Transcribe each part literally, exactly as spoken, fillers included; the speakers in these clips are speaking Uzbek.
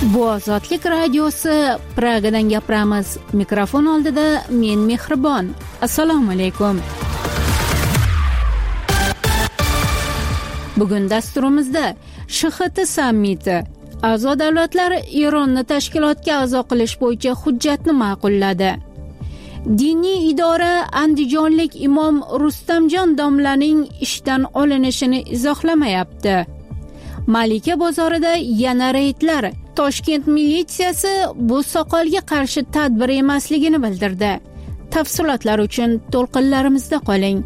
Bu Ozodlik radiosi, Pragadan gapiramiz. Mikrofon oldida men Mehribon. Assalomu alaykum. Bugun dasturimizda Sh X T sammiti. A'zo davlatlar Eronni tashkilotga a'zo qilish bo'yicha hujjatni ma'qulladi. Diniy idora andijonlik imom Rustamjon domlaning ishdan olinishini izohlamayapti. Malika bozorida yana reydlar. Toshkent militsiyasi bu soqolga qarshi tadbir emasligini bildirdi. Tafsilotlar uchun to'lqinlarimizda qoling.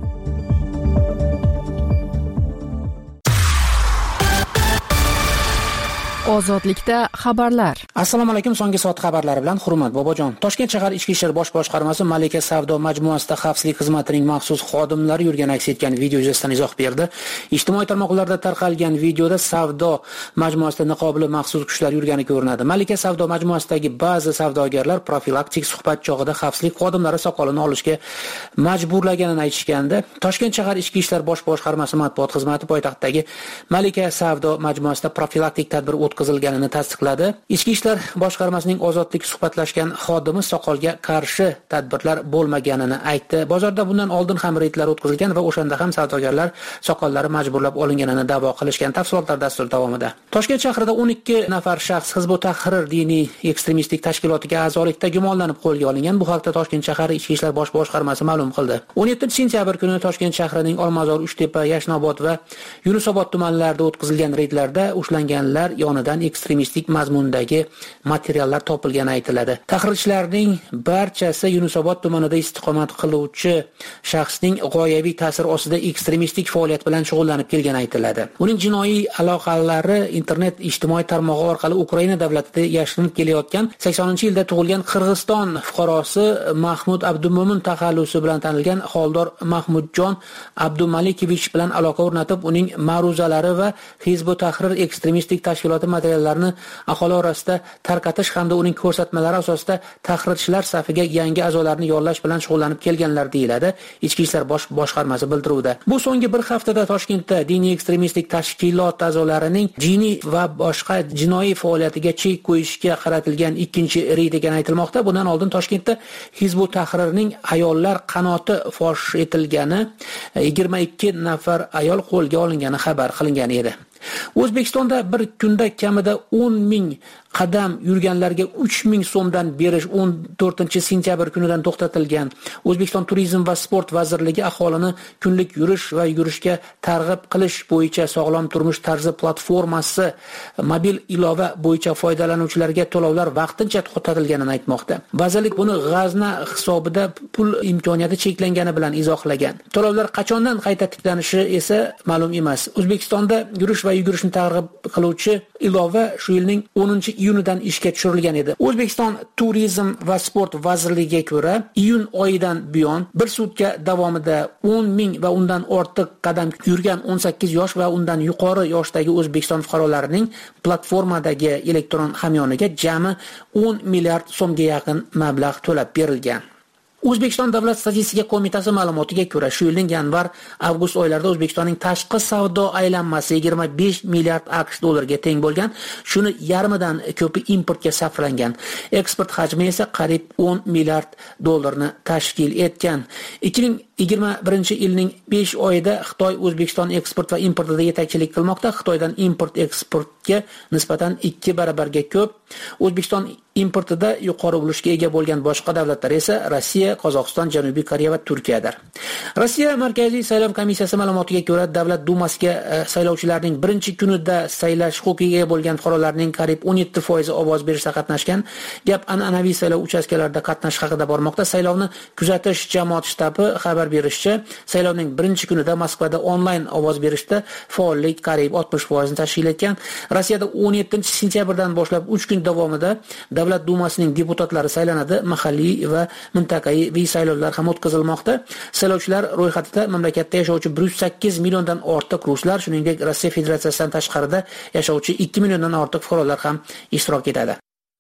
Ozodlikda xabarlar. Assalomu alaykum. So'nggi soat xabarlari bilan Hurmat Bobojon. Toshkent shahar Ichki ishlar bosh boshqarmasi Malika savdo majmuasida xavfsizlik xizmatining maxsus xodimlari yurgan aks etgan video yuzasidan izoh berdi. Ijtimoiy tarmoqlarda tarqalgan videoda savdo majmuasida niqobli maxsus kuchlar yurgani ko'rinadi. Malika savdo majmuasidagi ba'zi savdogarlar profilaktik suhbat chog'ida xavfsizlik xodimlari soqolini olishga majburlaganini aytishgandi. Toshkent shahar Ichki ishlar bosh boshqarmasi matbuot xizmati poytaxtdagi Malika savdo majmuasida profilaktik tadbir o'tkazilganini tasdiqladi. Ichki ishlar boshqarmasining ozodlik suhbatlashgan xodimi soqolga qarshi tadbirlar bo'lmaganini aytdi. Bozorda bundan oldin ham reydlar o'tkazilgan va o'shanda ham savdogarlar soqollari majburlab olinganini da'vo qilishgan. Tafsilotlar dastur davomida. Toshkent shahrida o'n ikki nafar shaxs Hizb ut-Tahrir diniy ekstremistik tashkilotiga a'zolikda gumonlanib qo'lga olingan. Bu haqda Toshkent shahar Ichki ishlar bosh boshqarmasi ma'lum qildi. o'n yettinchi sentyabr kuni Toshkent shahrining Olmazor, Uchtepa, Yashnobod va Yunusobod tumanlarida o'tkazilgan reydlarda ushlanganlar yonidan ekstremistik mazmundagi materiallar topilgani aytiladi. Tahrirchilarning barchasi Yunusobod tumanida istiqomat qiluvchi shaxsning g'oyaviy ta'sir ostida ekstremistik faoliyat bilan shug'ullanib kelgani aytiladi. Uning jinoiy aloqalari internet ijtimoiy tarmog'i orqali Ukraina davlatida yashirinib kelayotgan saksoninchi yilda tug'ilgan Qirg'iziston fuqarosi Mahmud Abdumo'min taxallusi bilan tanilgan Xoldor Mahmudjon Abdumalikevich bilan aloqa o'rnatib, uning ma'ruzalari va Hizb ut-Tahrir ekstremistik tashkiloti materiallarini aholi orasida tarqatish hamda uning ko'rsatmalari asosida tahrirchilar safiga yangi a'zolarni yollash bilan shug'ullanib kelganlar deyiladi Ichki ishlar bosh boshqarmasi bildiruvida. Bu so'nggi bir haftada Toshkentda diniy ekstremistik tashkilot a'zolarining diniy va boshqa jinoiy faoliyatiga chek qo'yishga qaratilgan ikkinchi reyd ekani aytilmoqda. Bundan oldin Toshkentda Hizb ut-Tahrirning ayollar qanoti fosh etilgani, yigirma ikki nafar ayol qo'lga olingani xabar qilingan edi. O'zbekistonda bir kunda kamida o'n ming qadam yurganlarga uch ming so'mdan berish o'n to'rtinchi sentyabr kunidan to'xtatilgan. O'zbekiston Turizm va sport vazirligi aholini kunlik yurish va yurishga targ'ib qilish bo'yicha sog'lom turmush tarzi platformasi mobil ilova bo'yicha foydalanuvchilarga to'lovlar vaqtincha to'xtatilganini aytmoqda. Vazirlik buni g'azna hisobida pul imkoniyati cheklangani bilan izohlagan. To'lovlar qachondan qayta tiklanishi esa ma'lum emas. O'zbekistonda yurish va yugurishni targ'ib qiluvchi ilova shu yilning o'ninchi iyunidan ishga tushirilgan edi. O'zbekiston Turizm va sport vazirligiga ko'ra, iyun oyidan buyon bir sutka davomida o'n ming va undan ortiq qadam yurgan o'n sakkiz yosh va undan yuqori yoshdagi O'zbekiston fuqarolarining platformadagi elektron hamyoniga jami o'n milliard so'mga yaqin mablag' to'lab berilgan. O'zbekiston Davlat statistika qo'mitasi ma'lumotiga ko'ra, shu yilning yanvar-avgust oylarida O'zbekistonning tashqi savdo aylanmasi yigirma besh milliard AQSh dollariga teng bo'lgan. Shuni yarmidan ko'pi importga sarflangan. Eksport hajmi esa qariyb o'n milliard dollarni tashkil etgan. ikki ming yigirma birinchi yilning besh oyida Xitoy O'zbekiston eksport va importida yetakchilik qilmoqda. Xitoydan import eksportga nisbatan ikki barabarga ko'p. O'zbekiston importida yuqori ulushga ega bo'lgan boshqa davlatlar esa Rossiya, Qozog'iston, Janubiy Koreya va Turkiyadir. Rossiya Markaziy saylov komissiyasi ma'lumotiga ko'ra, Davlat dumasiga saylovchilarning birinchi kunida saylash huquqiga ega bo'lgan fuqarolarning qariyb o'n yetti foizi ovoz berishda qatnashgan. Gap an'anaviy saylov uchastkalarida qatnashish haqida bormoqda. Saylovni kuzatish jamoat shtabi xabar berishicha, saylovning birinchi kunida Moskvada onlayn ovoz berishda faollik qariyb oltmish foizni tashkil etgan. Rossiyada o'n yettinchi sentyabrdan boshlab uch kun davomida Davlat dumasining deputatlari saylanadi. Mahalliy va mintaqaviy saylovlar ham o'tkazilmoqda. Saylovchilar ro'yxatida mamlakatda yashovchi bir yuz sakkiz milliondan ortiq ruslar, shuningdek Rossiya Federatsiyasidan tashqarida yashovchi ikki milliondan ortiq fuqarolar ham ishtirok etadi.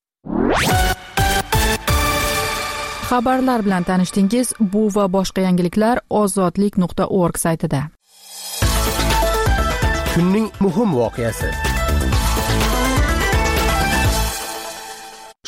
Xabarlar bilan tanishdingiz. Bu va boshqa yangiliklar ozodlik nuqta org saytida. Kunning muhim voqeasi.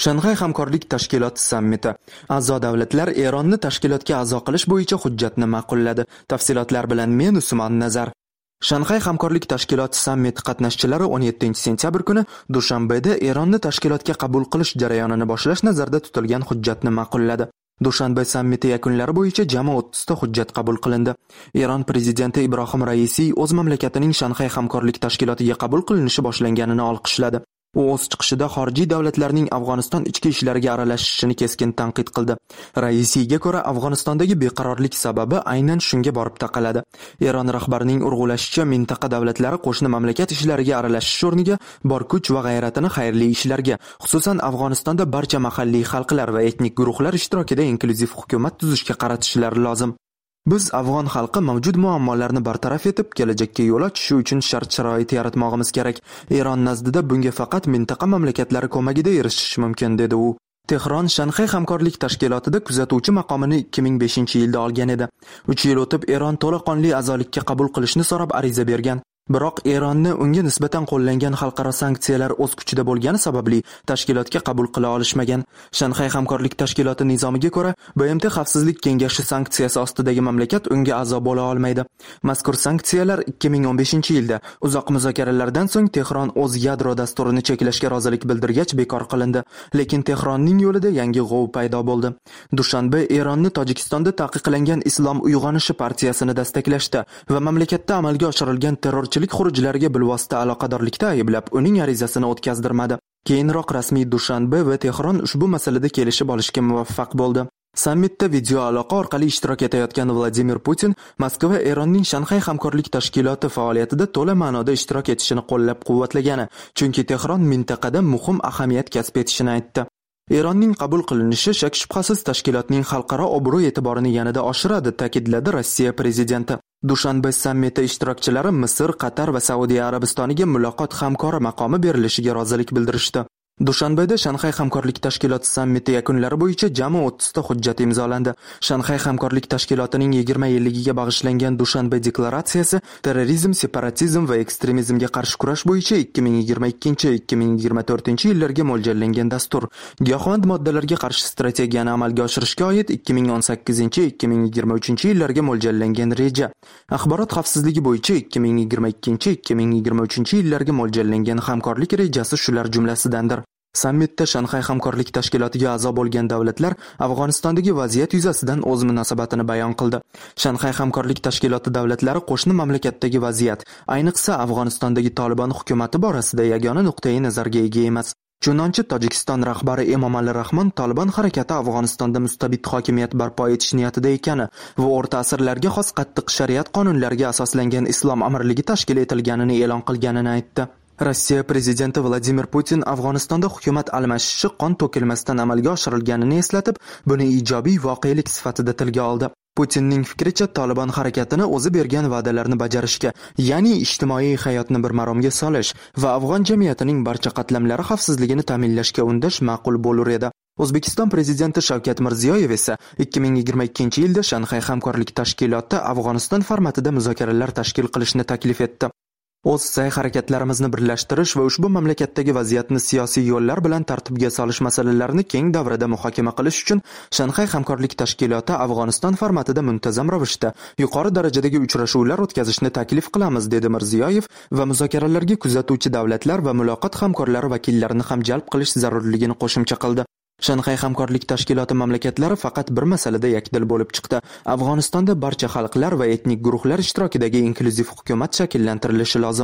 Shanxay hamkorlik tashkiloti sammiti. A'zo davlatlar Eronni tashkilotga a'zo qilish bo'yicha hujjatni ma'qulladi. Tafsilotlar bilan men Usmon Nazar. Shanxay hamkorlik tashkiloti sammiti qatnashchilari o'n yettinchi sentyabr kuni Dushanbeda Eronni tashkilotga qabul qilish jarayonini boshlash nazarda tutilgan hujjatni ma'qulladi. Dushanbe sammiti yakunlari bo'yicha jami o'ttiz ta hujjat qabul qilindi. Eron prezidenti Ibrohim Raisiy o'z mamlakatining Shanxay hamkorlik tashkilotiga qabul qilinishi boshlanganini olqishladi. U o'z chiqishida xorijiy davlatlarning Afg'oniston ichki ishlariga aralashishini keskin tanqid qildi. Raisiyga ko'ra, Afg'onistondagi beqarorlik sababi aynan shunga borib taqaladi. Eron rahbarining urg'ulashicha, mintaqa davlatlari qo'shni mamlakat ishlariga aralashish o'rniga bor kuch va g'ayratini xayrli ishlarga, xususan Afg'onistonda barcha mahalliy xalqlar va etnik guruhlar ishtirokida inklyuziv hukumat tuzishga qaratishlari lozim. Biz afg'on xalqi mavjud muammolarni bartaraf etib, kelajakka yo'l ochishi uchun shart-sharoit yaratmog'imiz kerak. Eron nazdida bunga faqat mintaqa mamlakatlari ko'magida erishish mumkin, dedi u. Tehron Shanxay hamkorlik tashkilotida kuzatuvchi maqomini ikki ming beshinchi yilda olgan edi. uch yil o'tib Eron to'laqonli a'zolikka qabul qilishni so'rab ariza bergan. Biroq Eronni unga nisbatan qo'llangan xalqaro sanksiyalar o'z kuchida bo'lgani sababli tashkilotga qabul qila olishmagan. Shanxay hamkorlik tashkiloti nizomiga ko'ra, B M T Xavfsizlik kengashi sanksiyasi ostidagi mamlakat unga a'zo bo'la olmaydi. Mazkur sanksiyalar ikki ming o'n beshinchi yilda uzoq muzokaralardan so'ng Tehron o'z yadro dasturini cheklashga rozilik bildirgach bekor qilindi. Lekin Tehronning yo'lida yangi g'ov paydo bo'ldi. Dushanbe Eronni Tojikistonda taqiqlangan Islom uyg'onishi partiyasini destaklashda va mamlakatda amalga oshirilgan terror xurujlariga bilvosita aloqadorlikda ayblab, uning arizasini o'tkazdirmadi. Keyinroq rasmiy Dushanbe va Tehron ushbu masalada kelishib olishga muvaffaq bo'ldi. Sammitda video aloqa orqali ishtirok etayotgan Vladimir Putin Moskva Eronning Shanxay hamkorlik tashkiloti faoliyatida to'la ma'noda ishtirok etishini qo'llab-quvvatlagani, chunki Tehron mintaqada muhim ahamiyat kasb etishini aytdi. Eronning qabul qilinishi shak shubhasiz tashkilotning xalqaro obro' e'tiborini yanada oshiradi, ta'kidladi Rossiya prezidenti. Dushanbe sammiti ishtirokchilari Misr, Qatar va Saudiya Arabistoniga muloqot hamkori maqomi berilishiga rozilik bildirishdi. Dushanbeda Shanxay hamkorlik tashkiloti sammiti yakunlari bo'yicha jami o'ttiz ta hujjat imzolandi. Shanxay hamkorlik tashkilotining yigirma yilligiga bag'ishlangan Dushanbe deklaratsiyasi terrorizm, separatizm va ekstremizmga qarshi kurash bo'yicha ikki ming yigirma ikkinchi - ikki ming yigirma to'rtinchi yillarga mo'ljallangan dastur. Giyohvand moddalarga qarshi strategiyani amalga oshirishga oid ikki ming o'n sakkizinchi - ikki ming yigirma uchinchi yillarga mo'ljallangan reja. Axborot xavfsizligi bo'yicha ikki ming yigirma ikkinchi - ikki ming yigirma uchinchi yillarga mo'ljallangan hamkorlik rejasi shular jumlasidandir. Sammitda Shanxay hamkorlik tashkilotiga a'zo bo'lgan davlatlar Afg'onistondagi vaziyat yuzasidan o'z munosabatini bayon qildi. Shanxay hamkorlik tashkiloti davlatlari qo'shni mamlakatdagi vaziyat, ayniqsa Afg'onistondagi Taliban hukumati borasida yagona nuqtai nazarga ega emas. Chunonchi Tojikiston rahbari Emomali Rahmon Taliban harakati Afg'onistonda mustabid hokimiyat barpo etish niyatida ekani va o'rta asrlarga xos qattiq shariat qonunlariga asoslangan islom amirligi tashkil etilganini e'lon qilganini aytdi. Rossiya prezidenti Vladimir Putin Afg'onistonda hukumat almashishi qon to'kilmasdan amalga oshirilganini eslatib, buni ijobiy voqelik sifatida tilga oldi. Putinning fikricha, Taliban harakatini o'zi bergan va'dalarni bajarishga, ya'ni ijtimoiy hayotni bir maromga solish va afg'on jamiyatining barcha qatlamlari xavfsizligini ta'minlashga undash ma'qul bo'lar edi. O'zbekiston prezidenti Shavkat Mirziyoyev esa ikki ming yigirma ikkinchi yilda Shanxay hamkorlik tashkiloti Afg'oniston formatida muzokaralar tashkil qilishni taklif etdi. O'z sa'y-harakatlarimizni birlashtirish va ushbu mamlakatdagi vaziyatni siyosiy yo'llar bilan tartibga solish masalalarini keng davrada muhokama qilish uchun Shanxay hamkorlik tashkiloti Afg'oniston formatida muntazam ravishda yuqori darajadagi uchrashuvlar o'tkazishni taklif qilamiz, dedi Mirziyoyev va muzokaralarga kuzatuvchi davlatlar va muloqot hamkorlari vakillarini ham jalb qilish zarurligini qo'shimcha qildi. Shanxay hamkorlik tashkiloti mamlakatlari faqat bir masalada yakdil bo'lib chiqdi. Afg'onistonda barcha xalqlar va etnik guruhlar ishtirokidagi inklyuziv hukumat shakllantirilishi lozim.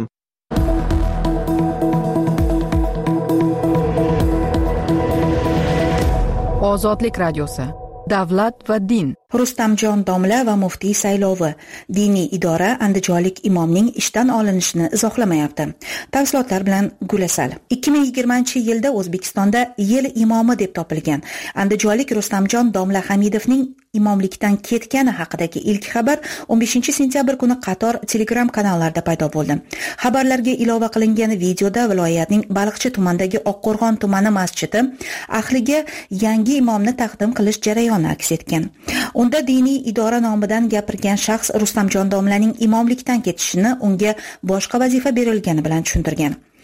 Ozodlik radiosi. Davlat va din. Rustamjon domla va muftiy saylovi. Diniy idora andijonlik imomning ishdan olinishini izohlamayapti. Tafsilotlar bilan Gulasal. ikki ming yigirmanchi yilda O'zbekistonda yil imomi deb topilgan andijonlik Rustamjon domla Hamidovning imomlikdan ketgani haqidagi ilk xabar o'n beshinchi sentyabr kuni qator Telegram kanallarda paydo bo'ldi. Xabarlarga ilova qilingan videoda viloyatning Baliqchi tumanidagi Oqqo'rg'on tumani masjidi ahliga yangi imomni taqdim qilish jarayoni aks etgan. Unda diniy idora nomidan gapirgan shaxs Rustamjon domlaning imomlikdan ketishini unga boshqa vazifa berilgani bilan tushuntirgan.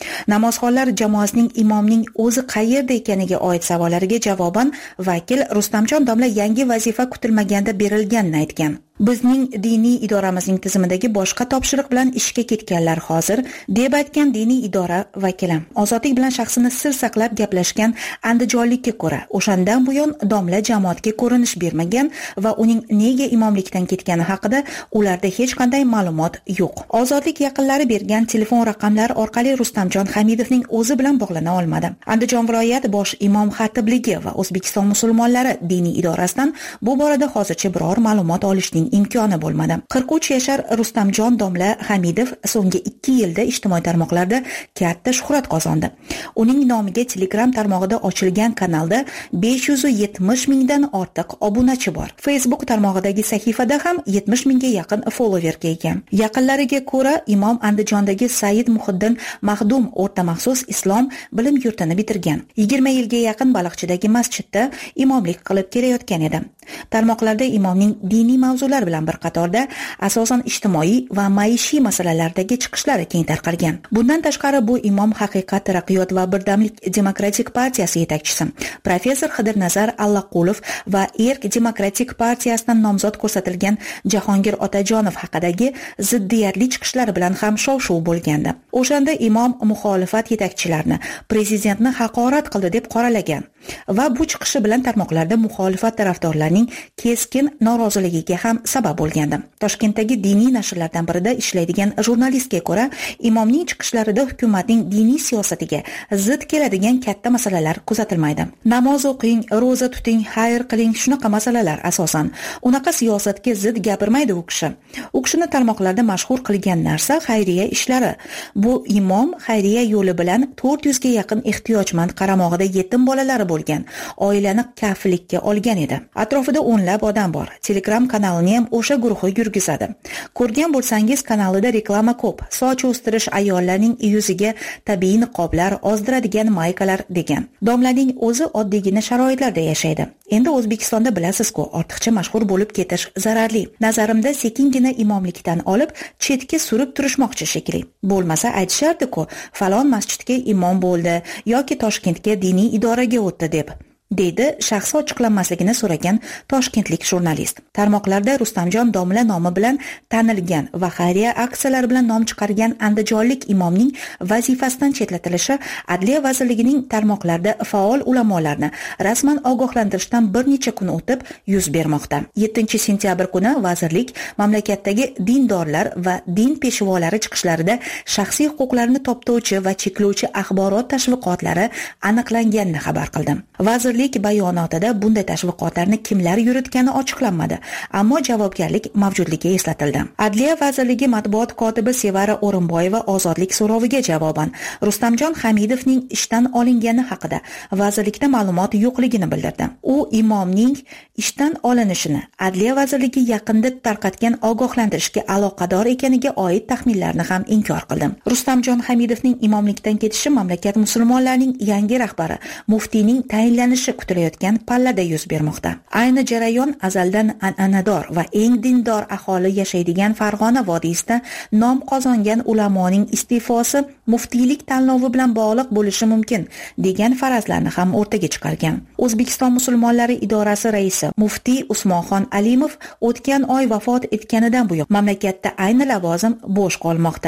Namozxonlar jamoasining imomning o'zi qayerda ekaniga oid savollariga javoban vakil Rustamjon domla yangi vazifa kutilmaganda berilganini aytgan. Bizning diniy idoramizning tizimidagi boshqa topshiriq bilan ishga ketganlar hozir, deb aytgan diniy idora vakili. Ozodlik bilan shaxsini sir saqlab gaplashgan andijonlikka ko'ra, o'shandan buyon domla jamoatga ko'rinish bermagan va uning nega imomlikdan ketgani haqida ularda hech qanday ma'lumot yo'q. Ozodlik yaqinlari bergan telefon raqamlari orqali Rustamjon Hamidovning o'zi bilan bog'lana olmadi. Andijon viloyat bosh imom xatibligi va O'zbekiston musulmonlari diniy idorasidan bu borada hozircha biror ma'lumot olishning imkoni bo'lmadi. qirq uch yashar Rustamjon domla Hamidov so'nggi ikki yilda ijtimoiy tarmoqlarda katta shuhrat qozondi. Uning nomiga Telegram tarmog'ida ochilgan kanalda besh yuz yetmish mingdan ortiq obunachi bor. Facebook tarmog'idagi sahifada ham yetmish mingga yaqin followerga ega. Yaqinlariga ko'ra, imom Andijondagi Said Muhiddin Mahdum o'rta maxsus islom bilim yurtini bitirgan. yigirma yilga yaqin Baliqchidagi masjidda imomlik qilib kelayotgan edi. Tarmoqlarda imomning diniy mavzular bilan bir qatorda asosan ijtimoiy va maishiy masalalardagi chiqishlari keng tarqalgan. Bundan tashqari bu imom Haqiqat, taraqqiyot va birdamlik demokratik partiyasi yetakchisi professor Xidirnazar Allaqulov va Erk demokratik partiyasidan nomzod ko'rsatilgan Jahongir Otajonov haqidagi ziddiyatli chiqishlari bilan ham shov-shuv bo'lgandi. O'shanda imom muxolifat yetakchilarini prezidentni haqorat qildi deb qoralagan va bu chiqishi bilan tarmoqlarda muxolifat tarafdorlarining keskin noroziligiga ham sabab bo'lgandi. Toshkentdagi diniy nashrlardan birida ishlaydigan jurnalistga ko'ra, imomning chiqishlarida hukumatning diniy siyosatiga zid keladigan katta masalalar kuzatilmaydi. Namoz o'qing, roza tuting, xayr qiling, shunaqa masalalar asosan. Unaqa siyosatga zid gapirmaydi u kishi. U kishini tarmoqlarda mashhur qilgan narsa xayriya ishlari. Bu imom xayriya yo'li bilan to'rt yuzga yaqin ehtiyojmand qaramog'ida yetim bolalari bo'lgan oilani kafillikka olgan edi. Atrofida o'nlab odam bor. Telegram kanalini ham o'sha guruhi yurgizadi. Ko'rgan bo'lsangiz, kanalida reklama ko'p. Soch o'stirish, ayollarning yuziga tabiiy niqoblar, ozdiradigan maykalar degan. Domlaning o'zi oddiygina sharoitlarda yashaydi. Endi O'zbekistonda bilasiz-ku, ortiqcha mashhur bo'lib ketish zararli. Nazarimda sekingina imomlikdan olib chetga surib turishmoqchi shekilli. Bo'lmasa aytishardi-ku, falon masjidga imom bo'ldi yoki Toshkentga diniy idoraga o'tdi deb. deydi shaxsi ochiqlanmasligini so'ragan toshkentlik jurnalist. Tarmoqlarda Rustamjon domla nomi bilan tanilgan va xayriya aksiyalari bilan nom chiqargan andijonlik imomning vazifasidan chetlatilishi Adliya vazirligining tarmoqlarda faol ulamolarni rasman ogohlantirishdan bir necha kun o'tib yuz bermoqda. yettinchi sentyabr kuni vazirlik mamlakatdagi dindorlar va din peshvolari chiqishlarida shaxsiy huquqlarini toptovchi va cheklovchi axborot tashviqotlari aniqlanganini xabar qildi. Vazirlik bayonotida bunday tashviqotlarni kimlar yuritgani ochiqlanmadi, ammo javobgarlik mavjudligi eslatildi. Adliya vazirligi matbuot kotibi Sevara O'rinboyeva ozodlik so'roviga javoban Rustamjon Hamidovning ishdan olingani haqida vazirlikda ma'lumot yo'qligini bildirdi. U imomning ishdan olinishini Adliya vazirligi yaqinda tarqatgan ogohlantirishga aloqador ekaniga oid taxminlarni ham inkor qildi. Rustamjon Hamidovning imomlikdan ketishi mamlakat musulmonlarining yangi rahbari muftiyning tayinlanishi kutilayotgan pallada yuz bermoqda. Ayni jarayon azaldan an'anador va eng dindor aholi yashaydigan Farg'ona vodiysida nom qozongan ulamoning iste'fosi muftiylik tanlovi bilan bog'liq bo'lishi mumkin degan farazlarni ham o'rtaga chiqargan. O'zbekiston musulmonlari idorasi raisi muftiy Usmonxon Alimov o'tgan oy vafot etganidan buyon mamlakatda ayni lavozim bo'sh qolmoqda.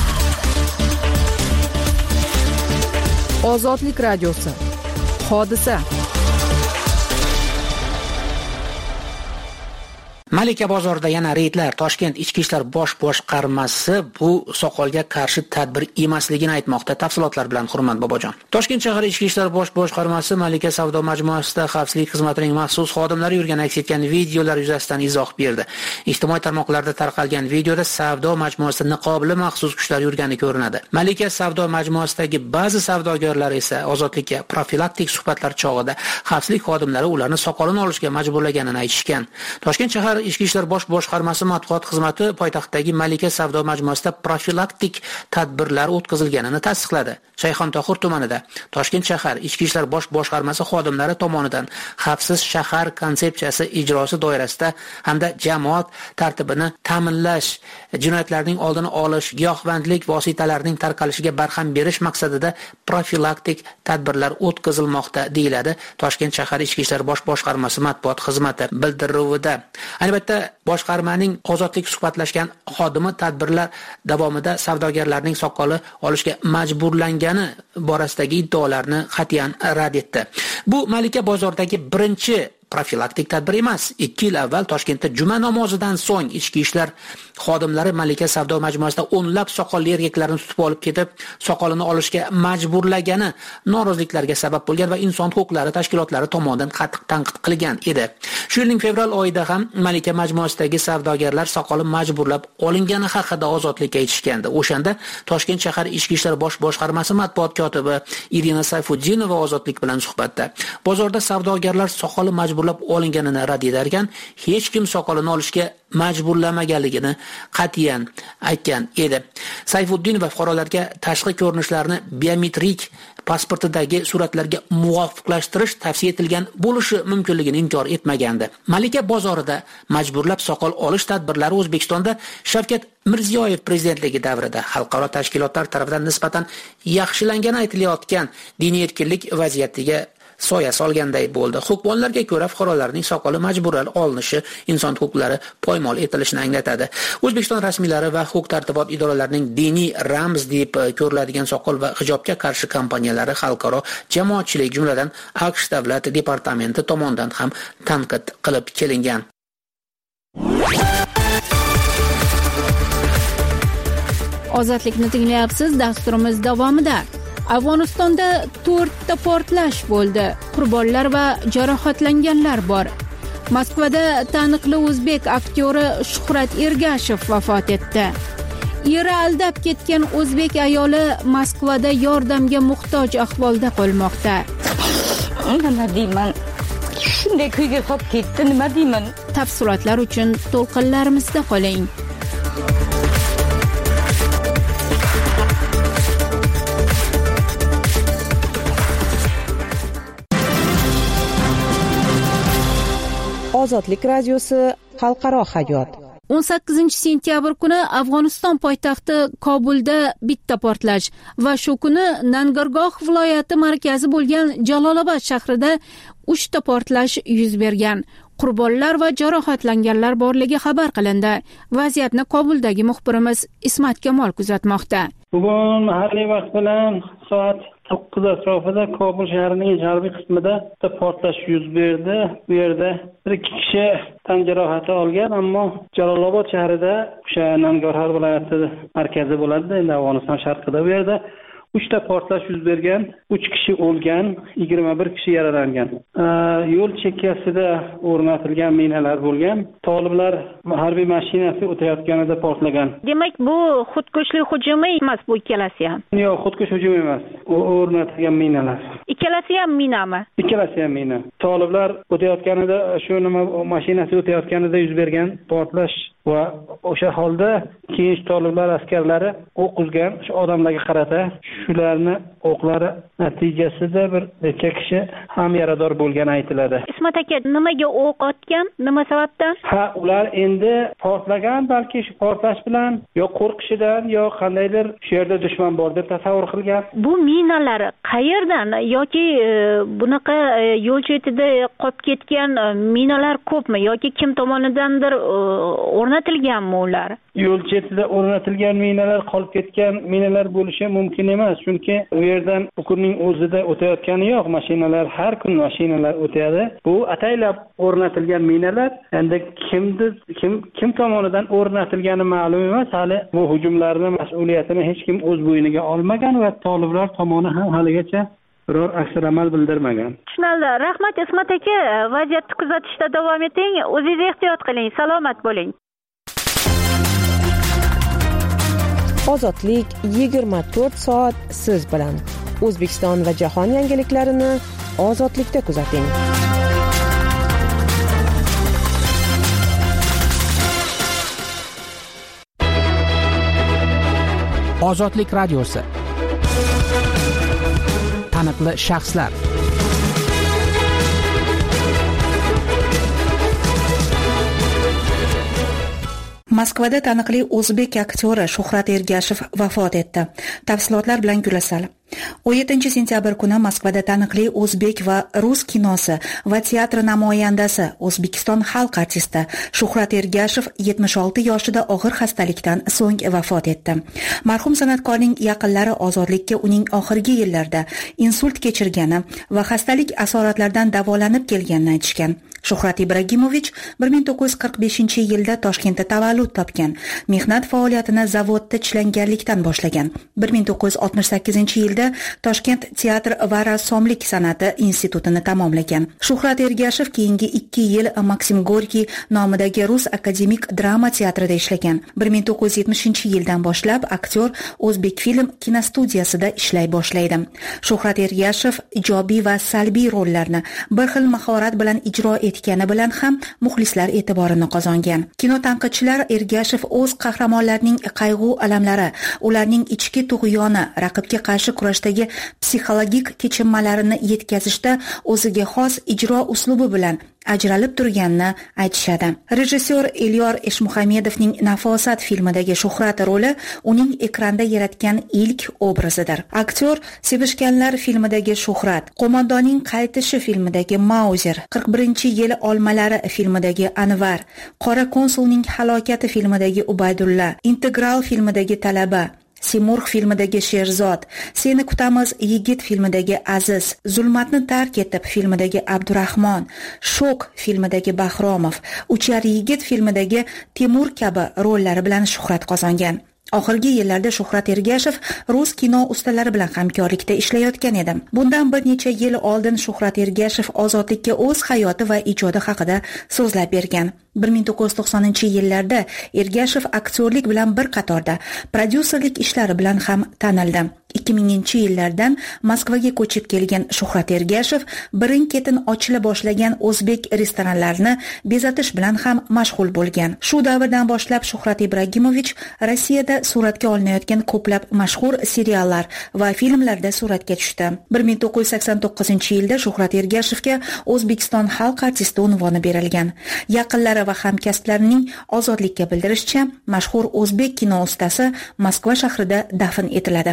Ozodlik radiosi. Hodisa. Malika bozorida yana reydlar. Toshkent ichki ishlar bosh boshqarmasi bu soqolga qarshi tadbir emasligini aytmoqda. Tafsilotlar bilan Hurmat Bobojon. Toshkent shahar ichki ishlar bosh boshqarmasi Malika savdo majmuasida xavfsizlik xizmatining maxsus xodimlari yurgan aks etgan videolar yuzasidan izoh berdi. Ijtimoiy tarmoqlarda tarqalgan videoda savdo majmuasida niqobli maxsus kuchlar yurgani ko'rinadi. Malika savdo majmuasidagi ba'zi savdogarlar esa ozodlikka profilaktik suhbatlar chog'ida xavfsizlik xodimlari ularni soqolini olishga majburlaganini aytishgan. Toshkent shahar Ichki ishlar bosh boshqarmasi matbuot xizmati poytaxtdagi Malika savdo majmuasida profilaktik tadbirlar o'tkazilganini tasdiqladi. Shayxontohur tumanida Toshkent shahar Ichki ishlar bosh boshqarmasi xodimlari tomonidan xavfsiz shahar konsepsiyasi ijrosi doirasida hamda jamoat tartibini ta'minlash, jinoyatlarning oldini olish, giyohvandlik vositalarining tarqalishiga barham berish maqsadida profilaktik tadbirlar o'tkazilmoqda, deyiladi Toshkent shahar Ichki ishlar bosh boshqarmasi matbuot xizmati bildiruvida. Albatta, boshqarmaning ozodlik suhbatlashgan xodimi tadbirlar davomida savdogarlarning soqoli olishga majburlangani borasidagi iddaolarni qat'iyan rad etdi. Bu Malika bozoridagi birinchi profilaktik tadbir emas. ikki yil avval Toshkentda juma namozidan so'ng ichki ishlar xodimlari Malika savdo majmuasida o'nlab soqolli erkaklarni tutib olib ketib, soqolini olishga majburlagani noroziliklarga sabab bo'lgan va inson huquqlari tashkilotlari tomonidan qattiq tanqid qilgan edi. Shu yilning fevral oyida ham Malika majmuasidagi savdogarlar soqoli majburlab olingani haqida ozodlikka yetishgandi. O'shanda Toshkent shahar Ichki ishlar bosh boshqarmasi matbuot kotibi Irina Sayfuddinova ozodlik bilan suhbatda bozorda savdogarlar soqoli majburlab olinganini rad etarkan, hech kim soqolini olishga majburlamaganligini qat'iyan aytgan edi. Sayfuddinova fuqarolarga tashqi ko'rinishlarni biometrik pasportidagi suratlarga muvofiqlashtirish tavsiya etilgan bo'lishi mumkinligini inkor etmagandi. Malika bozorida majburlab soqol olish tadbirlari O'zbekistonda Shavkat Mirziyoyev prezidentligi davrida xalqaro tashkilotlar tomonidan nisbatan yaxshilangani aytilayotgan diniy erkinlik vaziyatiga soya solganday bo'ldi. Huquqbonlarga ko'ra fuqarolarning soqoli majburlab olinishi inson huquqlari poymol etilishini anglatadi. O'zbekiston rasmiylari va huquq tartibot idoralarining diniy ramz deb ko'riladigan soqol va hijobga qarshi kompaniyalari xalqaro jamoatchilik, jumladan AQSh davlat departamenti tomonidan ham tanqid qilib kelingan. Ozodlikni tinglayapsiz. Dasturimiz davomida Afg'onistonda to'rtta portlash bo'ldi. Qurbonlar va jarohatlanganlar bor. Moskvada taniqli o'zbek aktyori Shuhrat Ergashev vafot etdi. Eri aldab ketgan o'zbek ayoli Moskvada yordamga muhtoj ahvolda qolmoqda. Nima deyman? Shunday kuyga qolib ketdi, nima deyman? Tafsilotlar uchun to'lqinlarimizda qoling. Ozodlik radiosi xalqaro hayot. o'n sakkizinchi sentyabr kuni Afg'oniston poytaxti Kobulda bitta portlash va shu kuni Nangargoh viloyati markazi bo'lgan Jalolobod shahrida uchta portlash yuz bergan. Qurbonlar va jarohatlanganlar borligi xabar qilindi. Vaziyatni Kobuldagi muxbirimiz Ismat Kamol kuzatmoqda. Bugun mahalliy vaqt bilan soat to'qqiz atrofida Kobul shahrining janubiy qismida portlash yuz berdi. Bu yerda bir ikki kishi tan jarohati olgan, ammo Jalolobod shahrida, o'sha Nangarhor viloyati markazi bo'ladi, endi Afg'oniston sharqida, bu yerda uchta portlash yuz bergan, uch kishi o'lgan, yigirma bir kishi yaralangan. Yo'l chekkasida o'rnatilgan minalar bo'lgan. Toliblar harbiy mashinasi o'tayotganida portlagan. Demak, bu xudkushlik hujumi emas, bu ikkalasi ham. Yo'q, xudkush hujum emas. O'rnatilgan minalar. Ikkalasi ham minami? Ikkalasi ham mina. Toliblar o'tayotganida, shu nima mashinasi o'tayotganida yuz bergan portlash va o'sha holda keyin toliblar askarlari o'q uzgan shu odamlarga qarata, shularni o'qlari natijasida bir necha kishi ham yarador bo'lgani aytiladi. Ismat aka, nimaga o'q otgan? Nima sababdan? Ha, ular endi portlagan, balki shu portlash bilan yo qo'rqishidan yo qandaydir shu yerda dushman bor deb tasavvur qilgan. Bu minalar qayerdan yoki e, bunaqa e, yo'l chetida qolib ketgan e, minalar ko'pmi yoki kim tomonidandir e, o'rnatilganmi ular? Yo'l chetida o'rnatilgan minalar qolib ketgan minalar bo'lishi mumkin emas, chunki u yerdan kunning o'zida o'tayotgani yo'q. Mashinalar har kun mashinalar o'tadi. Bu ataylab o'rnatilgan minalar. Endi kimdir kim kim tomonidan o'rnatilgani ma'lum emas. Hali bu hujumlarning mas'uliyatini hech kim o'z bo'yniga olmagan va toliblar tomoni ham haligacha biror aksar amal bildirmagan. Tushunarli. Rahmat Ismat aka, vaziyatni kuzatishda davom eting. O'zingiz ehtiyot qiling, salomat bo'ling. Ozodlik yigirma to'rt soat siz bilan. O'zbekiston va jahon yangiliklarini ozodlikda kuzating. Ozodlik radiosi. Taniqli shaxslar. Moskvada taniqli o'zbek aktyori Shuhrat Ergashev vafot etdi. Tafsilotlar bilan Gulasal. o'n yettinchi sentyabr kuni Moskvada taniqli o'zbek va rus kinosi va teatri namoyandasi, O'zbekiston xalq artisti Shuhrat Ergashev yetmish olti yoshida og'ir xastalikdan so'ng vafot etdi. Marhum san'atkorning yaqinlari ozodlikka uning oxirgi yillarda insult kechirgani va xastalik asoratlaridan davolanib kelganini aytishgan. Shuhrat Ibragimovich bir ming to'qqiz yuz qirq beshinchi yilda Toshkentda tavallud topgan. Mehnat faoliyatini zavodda ishlanganlikdan boshlagan. bir ming to'qqiz yuz oltmish sakkizinchi yilda Toshkent teatr va rassomlik san'ati institutini tamomlagan. Shuhrat Ergashev keyingi ikki yil Maksim Gorkiy nomidagi Rus akademik drama teatrida ishlagan. bir ming to'qqiz yuz yetmishinchi yildan boshlab aktyor O'zbekfilm kinostudiyasida ishlay boshlaydi. Shuhrat Ergashev ijobiy va salbiy rollarni bir xil mahorat bilan ijro etgani bilan ham muxlislar e'tiborini qozongan. Kino tanqidchilar Ergashev o'z qahramonlarining qayg'u alamlari, ularning ichki tug'yoni, raqibga qarshi kurashdagi psixologik kechinmalarini yetkazishda o'ziga xos ijro uslubi bilan ajralib turganini aytishadi. Rejissyor Elyor Eshmuhamedovning Nafosat filmidagi Shuhrat roli uning ekranda yaratgan ilk obrazidir. Aktyor Sevishganlar filmidagi Shuhrat, Qo'mondonning qaytishi filmidagi Mauzer, qirq birinchi yil olmalari filmidagi Anvar, Qora konsulning halokati filmidagi Ubaydulla, Integral filmidagi Talaba, Simurg filmidagi Sherzod, Seni kutamiz yigit filmidagi Aziz, Zulmatni tark etib filmidagi Abdurahmon, Shok filmidagi Bahromov, Uchar yigit filmidagi Temur kabi rollari bilan shuhrat qozongan. Oxirgi yillarda Shuhrat Ergashev rus kino ustalari bilan hamkorlikda ishlayotgan edi. Bundan bir necha yil oldin Shuhrat Ergashev ozodlikka o'z hayoti va ijodi haqida so'zlab bergan. bir ming to'qqiz yuz to'qsoninchi yillarda Ergashev aktyorlik bilan bir qatorda prodyuserlik ishlari bilan ham tanildi. ikki minginchi yillardan Moskvaga ko'chib kelgan Shuhrat Ergashev birin-ketin ochila boshlagan o'zbek restoranlarini bezatish bilan ham mashg'ul bo'lgan. Shu davrdan boshlab Shuhrat Ibragimovich Rossiyada suratga olinayotgan ko'plab mashhur seriallar va filmlarda suratga tushdi. bir ming to'qqiz yuz sakson to'qqizinchi yilda Shuhrat Ergashevga O'zbekiston xalq artisti unvoni berilgan. Yaqinlari va hamkasblarining ozodlikka bildirishicha, mashhur o'zbek kino ustasi Moskva shahrida dafn etiladi.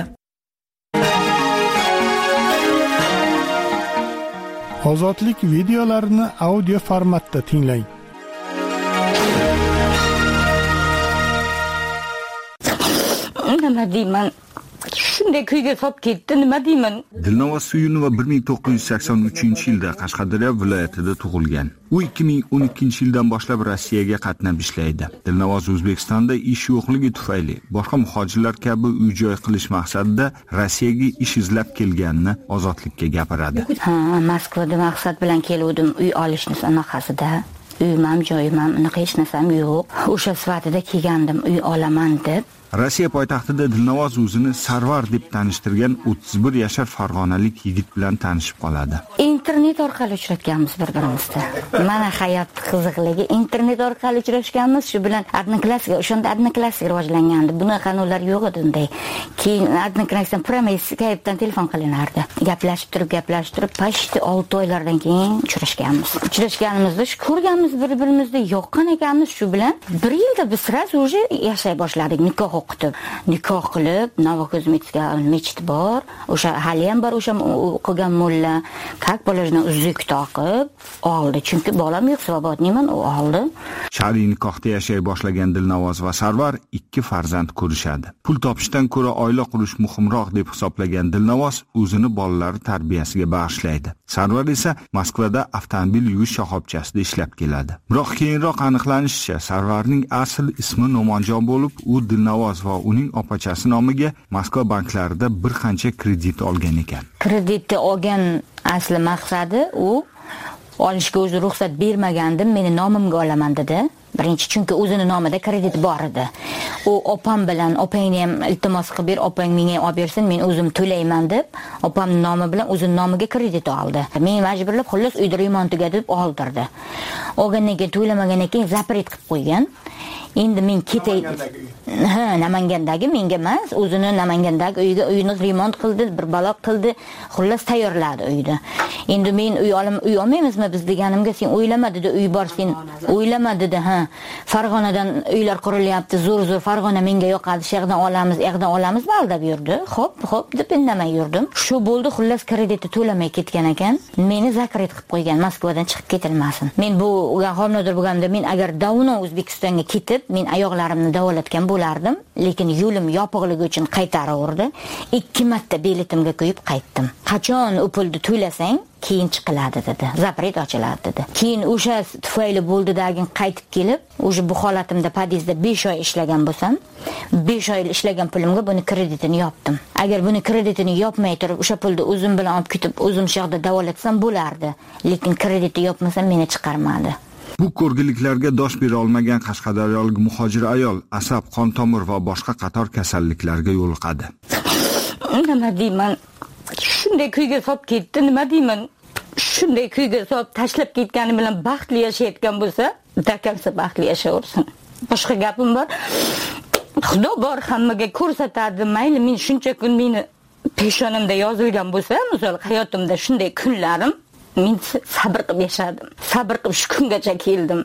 Ozodlik videolarini audio formatda tinglang. Nima deyman? Shunday kuyga solib ketdi, nima deyman? Dilnavoz Suyunova bir ming to'qqiz yuz sakson uchinchi yilda Qashqadaryo viloyatida tug'ilgan. U ikki ming o'n ikkinchi yildan boshlab Rossiyaga qatnab ishlaydi. Dilnavoz O'zbekistonda ish yo'qligi tufayli boshqa muhojirlar kabi uy-joy qilish maqsadida Rossiyaga ish izlab kelganini ozodlikka gapiradi. Ha, Moskvada maqsad bilan keldim, uy olishni sanaqasida. Uyim ham, joyim ham, unaqa hech narsam yo'q. O'sha sifatida kelgandim, uy olaman deb. Rossiya poytaxtida Dilnavoz o'zini Sarvar deb tanishtirgan o'ttiz bir yashar farg'onalik yigit bilan tanishib qoladi. Internet orqali uchratganmiz bir-birimizni. Mana hayot qiziqligi, internet orqali uchrashganmiz, shu bilan Odnoklassga, o'shanda Odnoklassga rivojlangandi. Bunaqa qanunlar yo'q edi unday. Keyin Odnoklassdan promis Skype'dan telefon qilinardi. Gaplashib turib, gaplashib turib, pashti olti oylardan keyin uchrashganmiz. Uchrashganimizda shu ko'rganmiz bir-birimizni, yoqqan ekanmiz, shu bilan bir yilda biz sразу уже yashay boshladik. Nikoh o'qitib, nikoh qilib, Novokuzmitska mechit bor, o'sha hali ham bor, o'sha o'qigan mulla, как положено uzuk taqib oldi, chunki bolam yo'q, svobodniman, u oldi. Shar'iy nikohda yashay boshlagan Dilnavoz va Sarvar ikki farzand ko'rishadi. Pul topishdan ko'ra oila qurish muhimroq deb hisoblagan Dilnavoz o'zini bolalari tarbiyasiga bag'ishlaydi. Sarvar esa Moskvada avtomobil yuvish shoxobchasida ishlab keladi. Biroq keyinroq aniqlanishicha, Sarvarning asl ismi Nomonjon bo'lib, u Dilnavoz va uning opachasi nomiga Moskva banklarida bir qancha kredit olgan ekan. Kreditni olgan asli maqsadi u olishga o'zi ruxsat bermagandim, meni nomimga olaman dedi. Birinchi chunki o'zini nomida kredit bor edi. U opam bilan, opangni ham iltimos qilib ber, opang menga olib bersin, men o'zim to'layman deb, opamning nomi bilan o'zining nomiga kredit oldi. Men majburlab, xullas uyda remont tugatib oldirdi. Olgandan keyin to'lamagandan keyin zapret qilib qo'ygan. Endi men ketay Ha, Namangandagi menga emas, o'zini Namangandagi uyiga uyini remont qildi, bir baloq qildi, xullas tayyorladi uyni. Endi men uy olim uy olmaymizmi biz deganimga sen o'ylama dedi, uy bor sen o'ylama dedi, ha. Farg'onadan uylar qurilyapti, zo'r-zo'r Farg'ona menga yoqadi, shu yerdan olamiz, u yerdan olamiz baldab yurdi. Xo'p, xo'p deb indamay yurdim. Shu bo'ldi, xullas kreditni to'lamay ketgan ekan. Meni zakret qilib qo'ygan, Moskvadan chiqib ketilmasin. Men bu homilador bo'lganimda men agar davno O'zbekistonga ketib, men oyoqlarimni davolatgan bo'lardim, lekin yo'lim yopiqligi uchun qaytaraverdi. Ikki marta biletimga qo'yib qaytdim. Qachon u pulni to'lasang, keyin chiqiladi dedi. Zapret ochiladi dedi. Keyin o'sha tufayli bo'ldidagin qaytib kelib, o'sha bu holatimda podyezdda besh oy ishlagan bo'lsam, besh oy ishlagan pulimga buni kreditini yopdim. Agar buni kreditini yopmay turib, o'sha pulni o'zim bilan olib ketib, o'zim shu yerda davolatsam bo'lardi. Lekin kreditni yopmasam meni chiqarmadi. Bu ko'rgiliklarga dosh bera olmagan qashqadaryolik muhojir ayol asab, qon tomir va boshqa qator kasalliklarga yo'liqadi. Nima deyman? Shunday kuyga solib ketdi, nima deyman? Shunday kuyga solib tashlab ketgani bilan baxtli yashayotgan bo'lsa, dakamsa baxtli yashaversin. Boshqa gapim bor. Xudo bor hammaga ko'rsatadi. Mayli, men shuncha kun meni peshonamda yozilgan bo'lsa, misol hayotimda shunday kunlarim men sabr qilib yashadim. Sabr qilib shu kungacha keldim.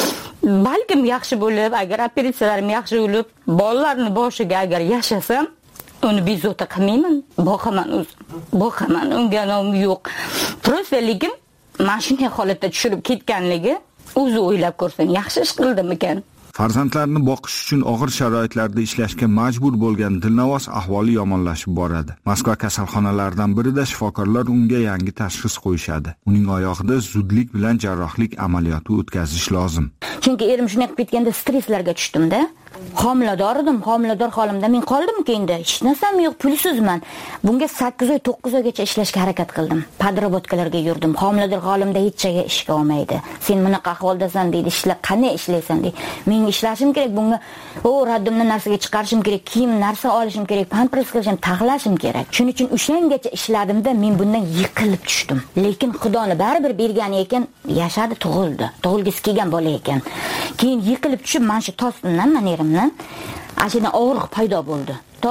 Balkim yaxshi bo'lib, agar operatsiyalarim yaxshi bo'lib, bolalarning boshiga agar yashasam, uni bezovta qilmayman. Boqaman o'zim. Boqaman, unga nom yo'q. Prosta lekin mana shunday holatda tushirib ketganligi o'zi o'ylab ko'rsin, yaxshi ish qildim ekan. Farzandlarini boqish uchun og'ir sharoitlarda ishlashga majbur bo'lgan Dilnavoz ahvoli yomonlashib boradi. Moskva kasalxonalaridan birida shifokorlar unga yangi tashxis qo'yishadi. Uning oyog'ida zudlik bilan jarrohlik amaliyoti o'tkazish lozim. Chunki erim shunday qilib ketganda stresslarga tushdim-da. Homilador edim, homilador holimda men qoldim-ku endi. Hech narsam yo'q, pulsizman. Bunga sakkiz oy, to'qqiz oygacha ishlashga harakat qildim. Podrobotkalarga yurdim. Homilador holimda hech joyga ishga olmaydi. Sen bunaqa ahvoldasan deydi, ishla, qanday ishlaysan deydi. Men ishlashim kerak, bunga o raddimni narsaga chiqarishim kerak, kiyim, narsa olishim kerak, pampers qilishim, taxlashim kerak. Shuning uchun o'shangacha ishladimda men bundan yiqilib tushdim. Lekin Xudoni baribir bergani ekan, yashadi, tug'ildi. Tug'ilgisi kelgan bola ekan. Keyin yiqilib tushib, mana shu tostimdan, mana erimdan ashuna og'riq paydo bo'ldi. To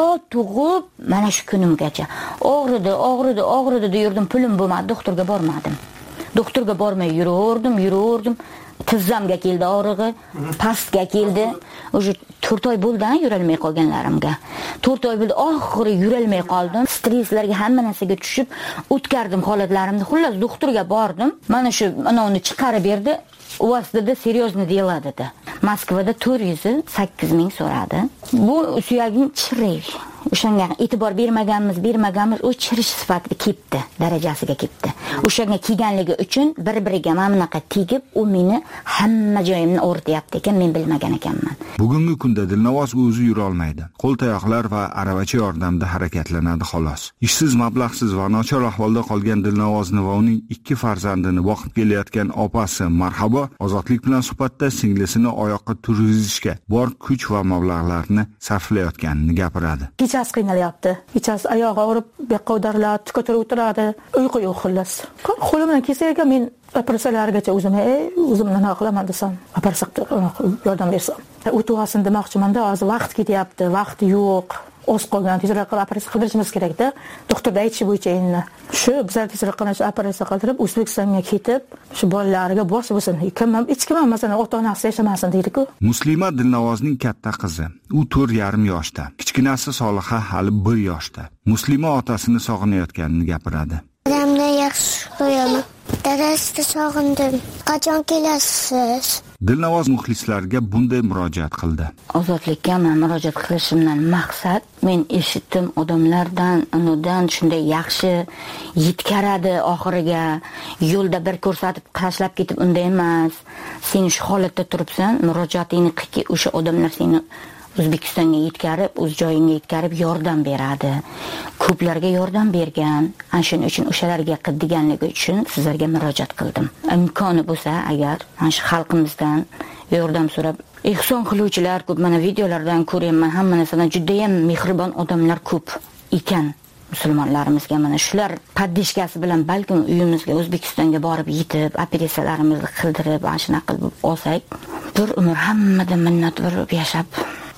tug'ib mana shu kunimgacha og'ridi, og'ridi, og'ridi deb yurdim, pulim bo'lmadi, doktorga bormadim. Doktorga bormay yuraverdim, yuraverdim. Tizzamga keldi og'rig'i, pastga keldi. O'sha to'rt oy bo'ldi yurolmay qolganlarimga. to'rt oy bo'ldi, oxiri yurolmay qoldim. Stresslarga hamma narsaga tushib o'tkardim holatlarimni. Xullas doktorga bordim. Mana shu anavni chiqarib berdi. U aslida seriyozno delo dedi. Moskvada to'rt yuz sakkiz ming so'radi. Bu suyaging chiriy. O'shanga e'tibor bermaganmiz, bermaganmiz, u chirish sifatida ketdi, darajasiga ketdi. O'shanga kelganligi uchun bir-biriga mana bunaqa tegib, u meni hamma joyimni o'rtayapti ekan, men bilmagan ekanman. Bugungi kunda Dilnavoz o'zi yura olmaydi. Qo'l-tayoqlar va aravacha yordamida harakatlanadi xolos. Ishsiz, mablag'siz va nochor ahvolda qolgan Dilnavozni va uning ikki farzandini boqib kelayotgan opasi Marhabo Ozodlik bilan suhbatda singlisini oyoqqa turg'izishga bor kuch va mablag'larni sarflayotganini gapiradi. Kechasi qiynalyapti. Kechasi oyog'i og'rib, beqqa o'dariladi, ko'tarib o'tiradi. Uyqu yo'q xullas. Qo'limdan kelsa men operatsiyalargacha o'zimni, o'zimni nima qilaman desam, operatsiyaga yordam bersam. O'tuvasini demoqchiman-da, hozir vaqt ketyapti, vaqt yo'q. O'z qolgan tezroq operatsiya qildirishimiz kerak-da. Doktorda aytishi bo'yicha endi shu bizlar tezroq operatsiya qildirib, O'zbekistonga ketib, shu bolalariga bosh bo'lsin. Kim ham hech kim ham masalan ota-onasi yashamasin deydi-ku. Muslima Dilnavozning katta qizi. U to'rt yarim yoshda. Kichkinasi Soliha hali bir yoshda. Muslima otasini sog'inayotganini gapiradi. Dadamni yaxshi ko'raman. Dadasini sog'indim. Qachon kelasiz? Dilnavoz muxlislarga bunday murojaat qildi. Ozodlikka men murojaat qilishimdan maqsad, men eshitdim odamlardan, unudan shunday yaxshi yetkaradi oxiriga, yo'lda bir ko'rsatib tashlab ketib unday emas. Sen shu holatda turibsan, murojaatingni qilki, o'sha odamlar seni O'zbekistonga yetkazib, o'z joyingga yetkazib yordam beradi. Ko'plarga yordam bergan. Ana shuning uchun o'shalarga qildiganligi uchun sizlarga murojaat qildim. Imkoni bo'lsa, agar mana shu xalqimizdan yordam so'rab, ehson qiluvchilar ko'p, mana videolardan ko'raman, hamma narsadan juda ham mehribon odamlar ko'p ekan. Musulmonlarimizga mana shular paddishkasi bilan balkim uyimizga O'zbekistonga borib yetib, operatsiyalarimizni qildirib, ana shunaqa qilib olsak, bir umr hammadan minnatdor bo'lib yashab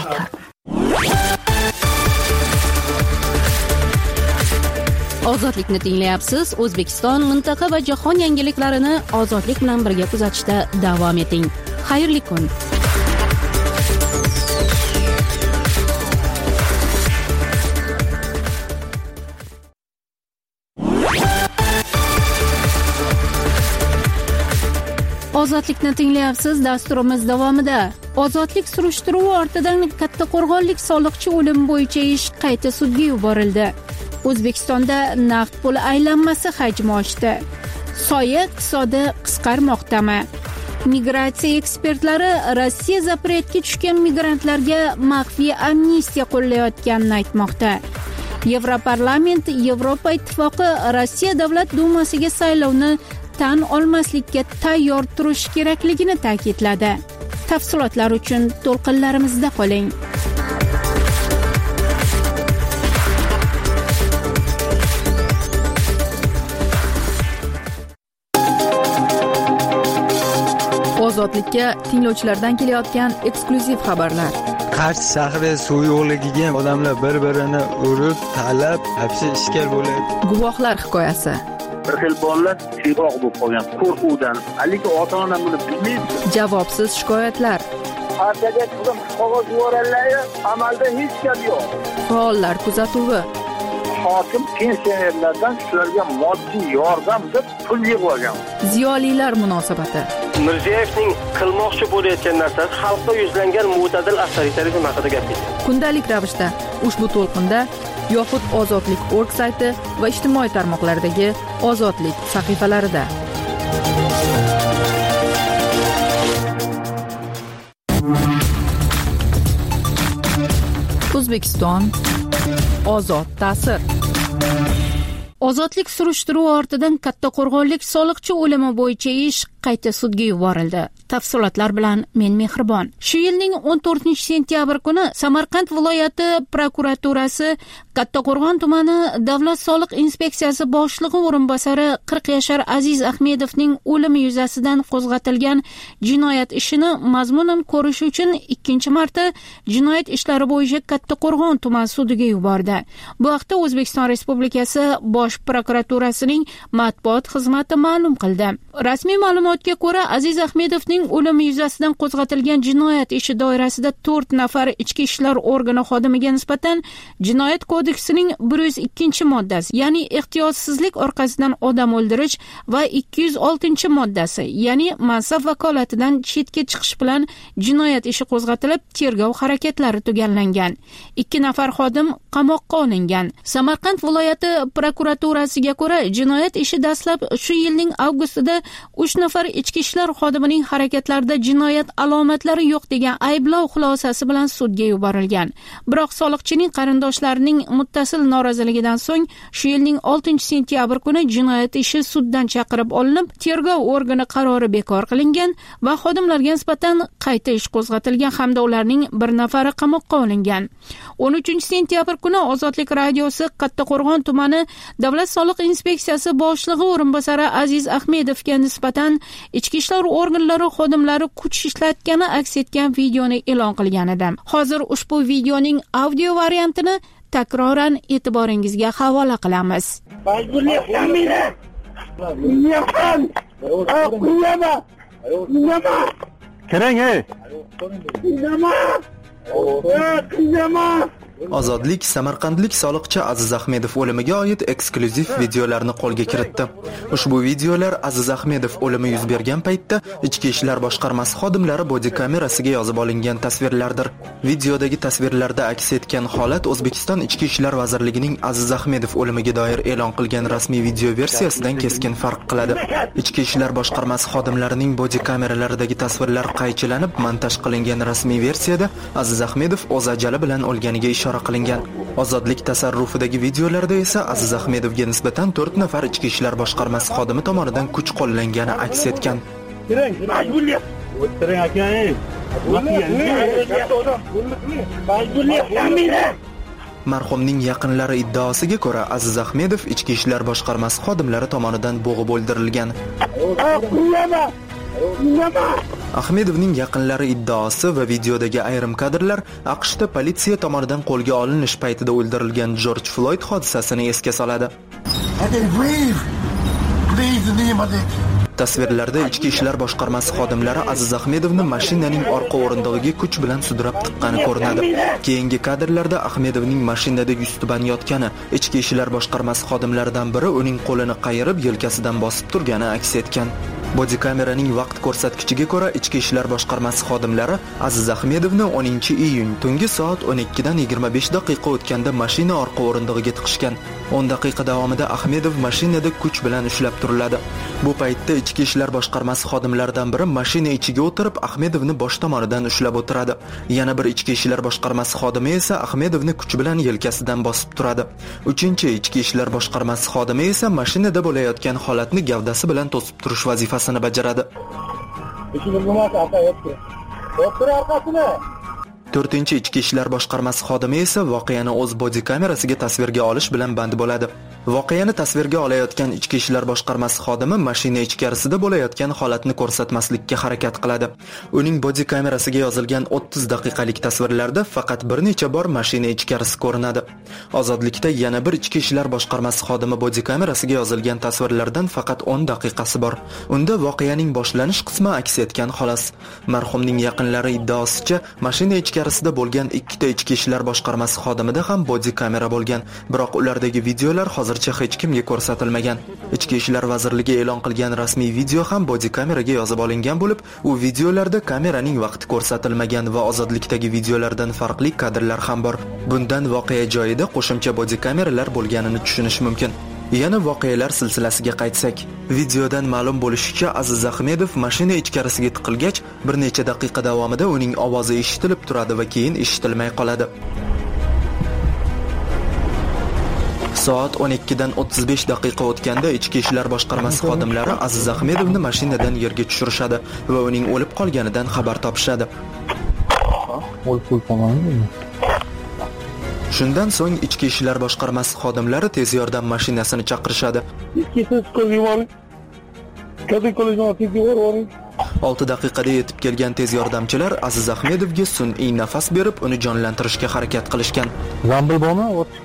ko'rdim. Ozodlikni tinglayapsiz. O'zbekiston, mintaqa va jahon yangiliklarini ozodlik bilan birga kuzatishda davom eting. Xayrli kun. Ozodlikni tinglayapsiz. Dasturimiz davomida ozodlik surishtiruvi ortidan Kattaqo'rg'onlik soliqchi o'limi bo'yicha ish qayta sudga yuborildi. O'zbekistonda naqd pul aylanmasi hajmi oshdi. Soya iqtisodi qisqarmoqdami? Migratsiya ekspertlari Rossiya zaporetga tushgan migrantlarga maxfiy amnistiya qo'llayotganini aytmoqda. Yevroparlament Yevropa Ittifoqi Rossiya Davlat dumasiga saylovni tan olmaslikka tayyor turish kerakligini ta'kidladi. Tafsilotlar uchun to'lqinlarimizda qoling. Ozodlikka tinglovchilardan kelayotgan eksklyuziv xabarlar. Qarshi shahri suv yo'qligiga odamlar bir-birini urib, talab, hapsi ishkal bo'ladi. Guvohlar hikoyasi. Bir xil bolalar tiyroq bo'lib qolgan qo'rquvdan. Haligi ota-ona buni bilmaydi. Javobsiz shikoyatlar. Partiyaga qizim qog'oz yuboradilar, amalda hech gap yo'q. Faollar kuzatuvi. Hokim pensionerlardan shularga moddiy yordam deb pul yig'ib olgan. Ziyolilar munosabati. Mirziyoyevning qilmoqchi bo'layotgan narsasi xalqqa yuzlangan mo'tadil avtoritarizm haqida gapirdi. Kundalik ravishda ushbu to'lqinda yoxud ozodlik nokta org sayti va ijtimoiy tarmoqlardagi ozodlik sahifalarida. O'zbekiston ozod ta'sir. Ozodlik surishtiruvi ortidan Kattaqo'rg'onlik soliqchi o'limi bo'yicha ish qayta sudga yuborildi. Tafsilotlar bilan men Mehribon. Shu yilning o'n to'rtinchi sentyabr kuni Samarqand viloyati prokuraturasi Kattaqo'rg'on tumani Davlat soliq inspeksiyasi boshlig'i o'rinbosari qirq yashar Aziz Ahmedovning o'limi yuzasidan qo'zg'atilgan jinoyat ishini mazmunan ko'rish uchun ikkinchi marta jinoyat ishlari bo'yicha Kattaqo'rg'on tuman sudiga yubordi. Bu haqda O'zbekiston Respublikasi Bosh prokuraturasining matbuot xizmati ma'lum qildi. Rasmiy ma'lumotga ko'ra, Aziz Ahmedovning o'limi yuzasidan qo'zg'atilgan jinoyat ishi doirasida to'rt nafar ichki ishlar organi xodimiga nisbatan jinoyat kodeksining bir yuz ikkinchi moddasi, ya'ni ehtiyotsizlik orqasidan odam o'ldirish va ikki yuz oltinchi moddasi, ya'ni mansab vakolatidan chetga chiqish bilan jinoyat ishi qo'zg'atilib, tergov harakatlari tugallangan. Ikki nafar xodim qamoqqa olingan. Samarqand viloyati prokuraturasiga ko'ra, jinoyat ishi dastlab shu yilning avgustida uch nafar ichki ishlar xodimining harakatlarida jinoyat alomatlari yo'q degan ayblov xulosasi bilan sudga yuborilgan. Biroq soliqchining qarindoshlarining muttasil noroziligidan so'ng shu yilning oltinchi sentyabr kuni jinoyat ishi suddan chaqirib olinib, tergov organi qarori bekor qilingan va xodimlarga nisbatan qayta ish qo'zg'atilgan hamda ularning bir nafari qamoqqa olingan. o'n uchinchi sentyabr kuni Ozodlik radiosi Kattaqo'rg'on tumani Davlat soliq inspeksiyasi boshlig'i o'rinbosari Aziz Ahmedovga nisbatan ichki ishlar organlari xodimlari kuch ishlatgani aks etgan videoni e'lon qilgan edi. Hozir ushbu videoning audio variantini takroran e'tiboringizga havola qilamiz. Qarang, ey. Ozodlik samarqandlik soliqchi Aziz Ahmedov o'limiga oid eksklyuziv videolarni qo'lga kiritdi. Ushbu videolar Aziz Ahmedov o'limi yuz bergan paytda Ichki ishlar boshqarmasi xodimlari bodi kamerasiga yozib olingan tasvirlardir. Videodagi tasvirlarda aks etgan holat O'zbekiston Ichki ishlar vazirligining Aziz Ahmedov o'limiga doir e'lon qilgan rasmiy video versiyasidan keskin farq qiladi. Ichki ishlar boshqarmasi xodimlarining bodi kameralaridagi tasvirlar qaychilanib, montaj qilingan rasmiy versiyada Aziz Ahmedov o'z ajali bilan o'lganiga ishora qilingan. Ozodlik tasarrufidagi videolarda esa Aziz Ahmedovga nisbatan to'rt nafar ichki ishlar boshqarmasi xodimi tomonidan kuch qo'llangani aks etgan. Marhumning yaqinlari iddaosiga ko'ra, Aziz Ahmedov ichki ishlar boshqarmasi xodimlari tomonidan bo'g'ib o'ldirilgan. Ahmedovning yaqinlari iddaosi va videodagi ayrim kadrlar AQShda politsiya tomonidan qo'lga olinish paytida o'ldirilgan Jorj Floyd hodisasini esga soladi. Tasvirlarda Ichki ishlar boshqarmasi xodimlari Aziz Ahmedovni mashinaning orqa o'rindig'iga kuch bilan sudrab tiqqani ko'rinadi. Keyingi kadrlarda Ahmedovning mashinada yuztuban yotgani, Ichki ishlar boshqarmasi xodimlaridan biri uning qo'lini qayirib yelkasidan bosib turgani aks etgan. Body kameraning vaqt ko'rsatkichiga ko'ra, Ichki ishlar boshqarmasi xodimlari Aziz Ahmedovni o'ninchi iyun tungi soat o'n ikkidan yigirma besh daqiqa o'tganda mashina orqa o'rindig'iga tiqishgan. o'n daqiqa davomida Ahmedov mashinada kuch bilan ushlab turiladi. Bu paytda Ichki ishlar boshqarmasi xodimlaridan biri mashina ichiga o'tirib Ahmedovni bosh tomonidan ushlab o'tiradi. Yana bir Ichki ishlar boshqarmasi xodimi esa Ahmedovni kuch bilan yelkasidan bosib turadi. Uchinchi Ichki ishlar boshqarmasi xodimi esa mashinada bo'layotgan holatni gavdasi bilan to'sib turish vazifasini bajaradi. to'rtinchi Ichki ishlar boshqarmasi xodimi esa voqeani o'z body kamerasiga tasvirga olish bilan band bo'ladi. Voqeani tasvirga olayotgan Ichki ishlar boshqarmasi xodimi mashina ichkarisida bo'layotgan holatni ko'rsatmaslikka harakat qiladi. Uning body kamerasiga yozilgan o'ttiz daqiqalik tasvirlarda faqat bir necha bor mashina ichkarisi ko'rinadi. Ozodlikda yana bir Ichki ishlar boshqarmasi xodimi body kamerasiga yozilgan tasvirlardan faqat o'n daqiqasi bor. Unda voqeaning boshlanish qismi aks etgan xolos. Marhumning yaqinlari iddaosicha, mashina ichkarisida bo'lgan ikkita Ichki ishlar boshqarmasi xodimida ham body kamera bo'lgan, biroq ulardagi videolar hozircha hech kimga ko'rsatilmagan. Ichki ishlar vazirligi e'lon qilgan rasmiy video ham body kameraga yozib olingan bo'lib, u videolarda kameraning vaqti ko'rsatilmagan va ozodlikdagi videolardan farqli kadrlar ham bor. Bundan voqea joyida qo'shimcha body kameralar bo'lganini tushunish mumkin. Yana voqealar silsilasiga qaytsak, videodan ma'lum bo'lishicha, Aziz Ahmedov mashina ichkarisiga tiqilgach, bir necha daqiqa davomida uning ovozi eshitilib turadi va keyin eshitilmay qoladi. Soat o'n ikkidan o'ttiz besh daqiqa o'tganda Ichki ishlar boshqarmasi xodimlari Aziz Ahmedovni mashinadan yerga tushirishadi va uning o'lib qolganidan xabar topishadi. Shundan so'ng Ichki ishlar boshqarmasi xodimlari tez yordam mashinasini chaqirishadi. olti daqiqada yetib kelgan tez yordamchilar Aziz Ahmedovga sun'iy nafas berib, uni jonlantirishga harakat qilishgan. Zambil bormi?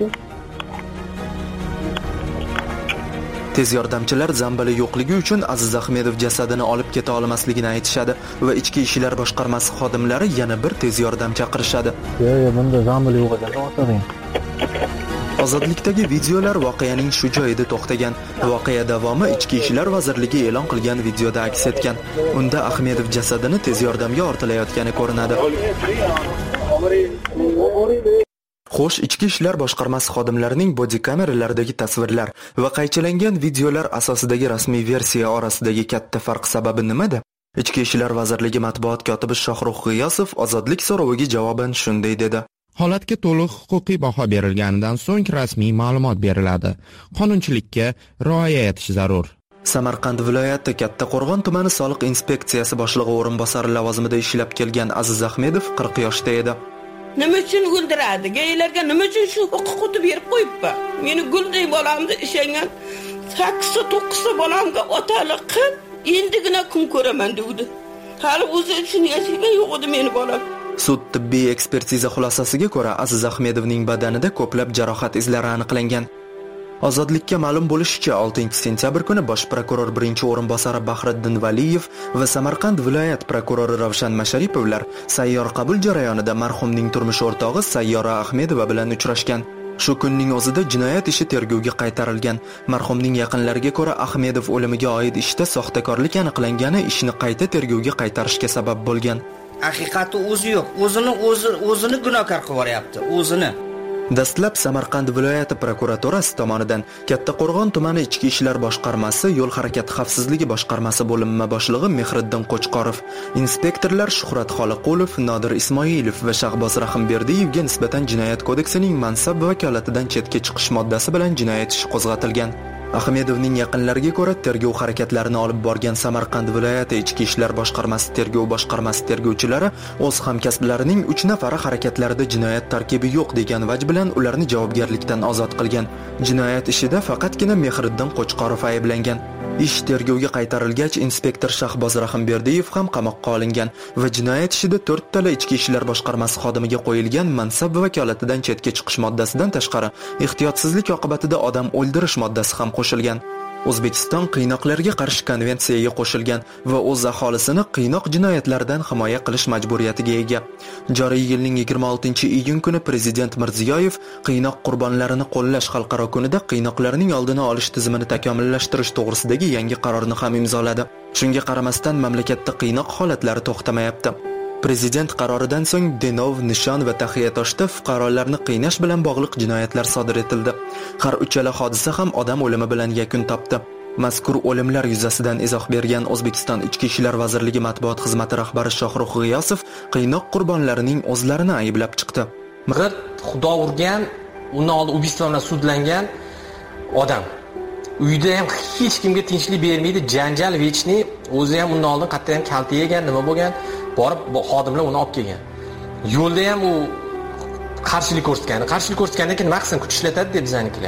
Tez yordamchilar zambali yo'qligi uchun Aziz Ahmedov jasadini olib keta olmasligini aytishadi va Ichki ishlar boshqarmasi xodimlari yana bir tez yordam chaqirishadi. Yo'q, bunda zambali yo'q ekan. Ozodlikdagi videolar voqeaning shu joyida to'xtagan. Voqea davomi Ichki ishlar vazirligi e'lon qilgan videoda aks etgan. Unda Ahmedov jasadini tez yordamga ortilayotgani ko'rinadi. Xo'sh, Ichki ishlar boshqarmasi xodimlarining body kameralaridagi tasvirlar va qaychilangan videolar asosidagi rasmiy versiya orasidagi katta farq sababi nimada? Ichki ishlar vazirligi matbuot kotibi Shohrux G'iyosov ozodlik so'roviga javoban shunday dedi. Holatga to'liq huquqiy baho berilganidan so'ng rasmiy ma'lumot beriladi. Qonunchilikka rioya etish zarur. Samarqand viloyati Kattaqo'rg'on tumani soliq inspeksiyasi boshlig'i o'rinbosari lavozimida ishlab kelgan Aziz Ahmedov qirq yoshda edi. Nima uchun o'ldiradi? Gaylarga nima uchun shu huquqni berib qo'yibdi? Meni gulday bolamni ishangan sakkiz to'qqiz bolamga otalik qilib, endigina kun ko'raman dedi. Hali o'zi uchun yashagan yo'q edi meni bolam. Sud tibbiy ekspertiza xulosasiga ko'ra Aziz Ahmedovning badanida ko'plab jarohat izlari aniqlangan. Ozodlikka ma'lum bo'lishicha, oltinchi sentyabr kuni bosh prokuror birinchi o'rinbosari Bahriddin Valiyev va Samarqand viloyat prokurori Ravshan Masharipovlar sayyor qabul jarayonida marhumning turmush o'rtog'i Sayyora Ahmedova bilan uchrashgan. Shu kunning o'zida jinoyat ishi tergovga qaytarilgan. Marhumning yaqinlariga ko'ra, Ahmedov o'limiga oid ishda soxtakorlik aniqlangani ishni qayta tergovga qaytarishga sabab bo'lgan. Haqiqati o'zi yo'q, o'zini o'zi o'zini gunohkor qilib yuboryapti, o'zini. Dastlab Samarqand viloyati prokuraturasi tomonidan Kattaqo'rg'on tumani Ichki ishlar boshqarmasi yo'l harakati xavfsizligi boshqarmasi bo'linma boshlig'i Mehriddin Qo'chqorov, inspektorlar Shuhrat Xoliqulov, Nodir Ismoilov va Shahboz Rahimberdiyevga nisbatan jinoyat kodeksining mansab vakolatidan chetga chiqish moddasi bilan jinoyat ishi qo'zg'atilgan. Ahmedovning yaqinlariga ko'ra, tergov harakatlarini olib borgan Samarqand viloyati Ichki ishlar boshqarmasi tergov boshqarmasi tergovchilari o'z hamkasblarining uch nafari harakatlarida jinoyat tarkibi yo'q degan vaj bilan ularni javobgarlikdan ozod qilgan. Jinoyat ishida faqatgina Mehriddin Qo'chqorov ayblangan. Ish tergovga qaytarilgach, inspektor Shahboz Rahimberdiyev ham qamoqqa olingan va jinoyat ishida to'rttala ichki ishlar boshqarmasi xodimiga qo'yilgan mansab vakolatidan chetga chiqish moddasidan tashqari ehtiyotsizlik oqibatida odam o'ldirish moddasi ham qo'shilgan. O'zbekiston qiynoqlarga qarshi konvensiyaga qo'shilgan va o'z aholisini qiynoq jinoyatlaridan himoya qilish majburiyatiga ega. Joriy yilning yigirma oltinchi iyun kuni Prezident Mirziyoyev qiynoq qurbonlarini qo'llash xalqaro kunida qiynoqlarning oldini olish tizimini takomillashtirish to'g'risidagi yangi qarorni ham imzoladi. Shunga qaramasdan mamlakatda qiynoq holatlari to'xtamayapti. Prezident qaroridan so'ng Denov, Nishon va Taxiyatoshda fuqarolarni qiynash bilan bog'liq jinoyatlar sodir etildi. Har uchala hodisa ham odam o'limi bilan yakun topdi. Mazkur o'limlar yuzasidan izoh bergan O'zbekiston Ichki ishlar vazirligi matbuot xizmati rahbari Shohruh G'iyosov qiynoq qurbonlarining o'zlarini ayblab chiqdi. Bir xudo urgan, uni oldi ubiystvo bilan sudlangan odam. Uyda ham hech kimga tinchlik bermaydi, janjal vechni, o'zi ham undan oldin qayerda ham kalta yegan, nima bo'lgan, borib xodimlar uni olib kelgan. Yo'lda ham u qarshilik ko'rsatgan. Qarshilik ko'rsatgandan keyin maqsad kuch ishlatadi deb bizanikilar.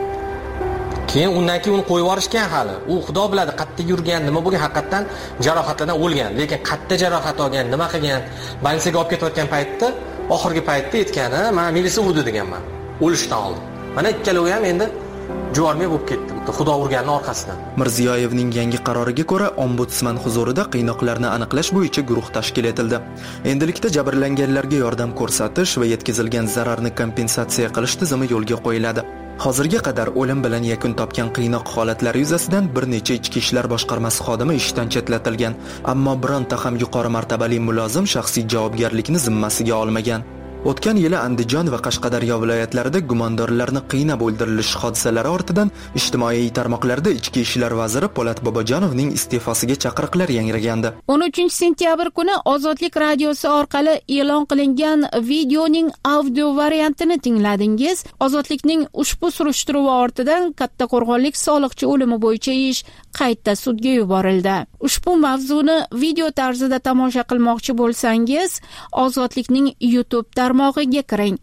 Keyin undan keyin uni qo'yib yuborishgan hali. U xudo biladi qayerda yurgan, nima bo'lgan, haqiqatan jarohatlardan o'lgan. Lekin qayerda jarohat olgan, nima qilgan, больницаga olib ketayotgan paytda, oxirgi paytda aytgani, "Men militsiya urdi" deganman. O'lishdan oldin. Mana ikkalovi ham endi Juvonmay bo'lib ketdi. Xudo urganning orqasidan. Mirziyoyevning yangi qaroriga ko'ra, ombudsman huzurida qiynoqlarni aniqlash bo'yicha guruh tashkil etildi. Endilikda jabrlanganlarga yordam ko'rsatish va yetkazilgan zararni kompensatsiya qilish tizimi yo'lga qo'yiladi. Hozirga qadar o'lim bilan yakun topgan qiynoq holatlari yuzasidan bir necha ichki ishlar boshqarmasi xodimi ishdan chetlatilgan, ammo bironta ham yuqori martabali mulozim shaxsiy javobgarlikni zimmasiga olmagan. O'tgan yili Andijon va Qashqadaryo viloyatlarida gumondorlarni qiynab o'ldirilish hodisalari ortidan ijtimoiy tarmoqlarda Ichki ishlar vaziri Po'lat Bobojonovning iste'fosiga chaqiriqlar yangragandi. o'n uchinchi sentyabr kuni Ozodlik radiosi orqali e'lon qilingan videoning audio variantini tingladingiz. Ozodlikning ushbu surishtiruvi ortidan Kattaqo'rg'onlik soliqchi o'limi bo'yicha ish qayta sudga yuborildi. Ushbu mavzuni video tarzida tomosha qilmoqchi bo'lsangiz, Ozodlikning YouTube tarmog'iga kiring.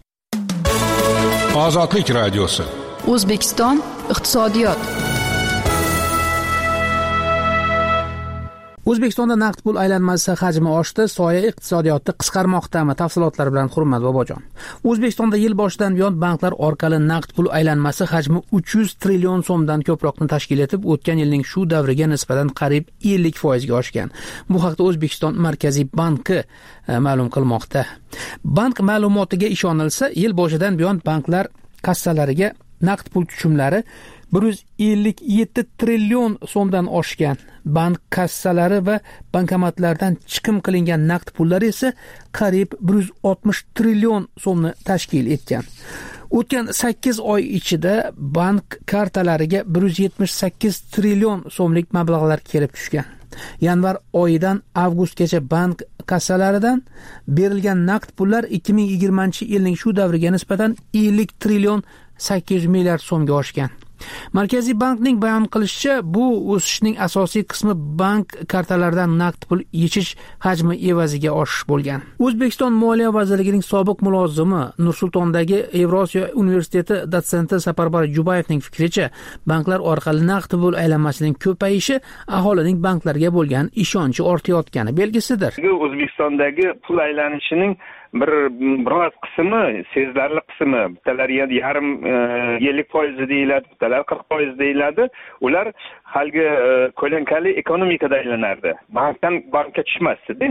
Ozodlik radiosi. O'zbekiston iqtisodiyot. O'zbekistonda naqd pul aylanmasi hajmi oshdi, soya iqtisodiyotni qisqarmoqdami? Tafsilotlar bilan Hurmat Bobojon. O'zbekistonda yil boshidan buyon banklar orqali naqd pul aylanmasi hajmi uch yuz trillion so'mdan ko'proqni tashkil etib, o'tgan yilning shu davriga nisbatan qariyb ellik foiz ga oshgan. Bu haqda O'zbekiston Markaziy banki e, ma'lum qilmoqda. Bank ma'lumotiga ishonilsa, yil boshidan buyon banklar kassalariga naqd pul tushumlari bir yuz ellik yetti trillion so'mdan oshgan. Bank kassalari va bankomatlardan chiqim qilingan naqd pullar esa qariyb bir yuz oltmish trillion so'mni tashkil etgan. O'tgan sakkiz oy ichida bank kartalariga bir yuz yetmish sakkiz trillion so'mlik mablag'lar kelib tushgan. Yanvar oyidan avgustgacha bank kassalaridan berilgan naqd pullar ikki ming yigirmanchi yilning shu davriga nisbatan ellik trillion sakkiz yuz milliard so'mga oshgan. Markaziy bankning bayon qilishicha, bu o'sishning asosiy qismi bank kartalaridan naqd pul yechish hajmi evaziga oshish bo'lgan. O'zbekiston Moliya vazirligining sobiq mulozimi Nur-Sultondagi Yevrosiyo universiteti dotsenti Saparbar Jubayevning fikricha, banklar orqali naqd pul aylanmasining ko'payishi aholining banklarga bo'lgan ishonchi ortayotgani belgisidir. O'zbekistondagi pul aylanishining bir biroz qismi, sezilarli qismi, bittalar yarim ellik foiz deyiladi, bittalar qirq foiz deyiladi. Ular halgi ko'lankali ekonomikada aylanardi. Bankdan bankka tushmasdi.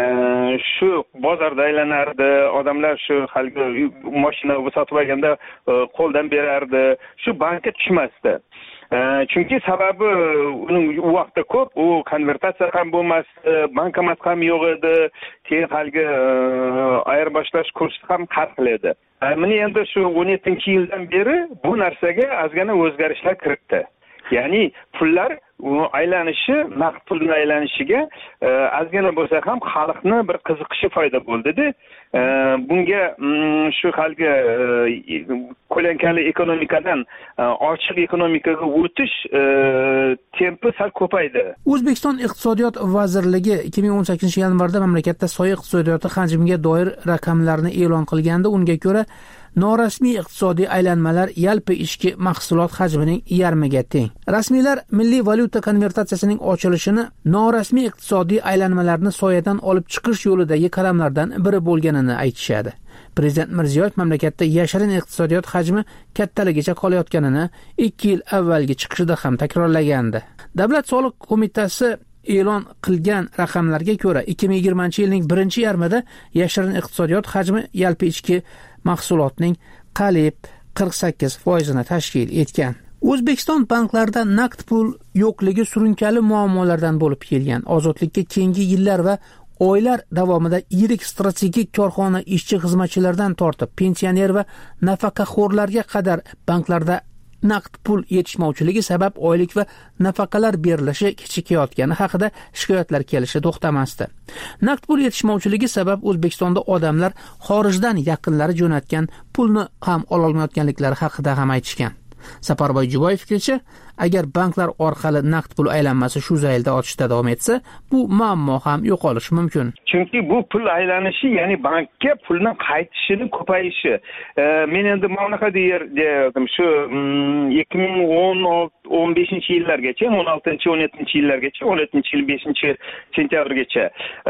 Shu bozorda aylanardi, odamlar shu halgi mashina sotib olganda qo'ldan berardi, shu bankka tushmasdi. Chunki sababi uning u vaqtda ko'p, u konvertatsiya ham bo'lmasdi, bankomat ham yo'q edi, keyin halgi ayirboshlash kursi ham har xil edi. Mana endi shu o'n yettinchi yildan beri bu narsaga ozgina o'zgarishlar kiritdi. Ya'ni pullar aylanishi, naqd pulning aylanishiga ozgina bo'lsa ham xalqni bir qiziqishi foyda bo'ldi-da. bunga shu halgi qo'lankali ekonomikadan ochiq ekonomikaga o'tish tempi sal ko'paydi. O'zbekiston iqtisodiyot vazirligi ikki ming o'n sakkizinchi yanvarda mamlakatda soya iqtisodiyoti hajmiga doir raqamlarni e'lon qilganda, unga ko'ra norasmiy iqtisodiy aylanmalar yalpi ichki mahsulot hajmining yarmiga teng. Rasmiylar milliy valyuta konvertatsiyasining ochilishini norasmiy iqtisodiy aylanmalarni soyadan olib chiqish yo'lidagi qadamlardan biri bo'lganini aytishadi. Prezident Mirziyoyev mamlakatda yashirin iqtisodiyot hajmi kattaligicha qolayotganini ikki yil avvalgi chiqishida ham takrorlagandi. Davlat soliq qo'mitasi e'lon qilgan raqamlarga ko'ra ikki ming yigirmanchi yilning birinchi yarmida yashirin iqtisodiyot hajmi yalpi ichki mahsulotning qariyb qirq sakkiz foizini tashkil etgan. O'zbekiston banklarida naqd pul yo'qligi surunkali muammolardan bo'lib kelgan. Ozodlikka keyingi yillar va oylar davomida yirik strategik korxona ishchi xizmatchilaridan tortib pensioner va nafaqaxo'rlarga qadar banklarda naqd pul yetishmovchiligi sabab oylik va nafaqalar berilishi kechikayotgani haqida shikoyatlar kelishi to'xtamasdi. Naqd pul yetishmovchiligi sabab O'zbekistonda odamlar xorijdan yaqinlari jo'natgan pulni ham ololmayotganliklari haqida ham aytishgan. Saparboy Juboyev fikricha, agar banklar orqali naqd pul aylanmasi shu zaylda ochishda davom etsa, bu muammo ham yo'qolishi mumkin. Chunki bu pul aylanishi, ya'ni bankka pulning qaytishini ko'payishi. Men endi bunaqa derdim, shu ikki ming o'n beshinchi yillargacha, o'n oltinchi o'n yettinchi yillargacha, o'n yettinchi yil beshinchi sentyabrgacha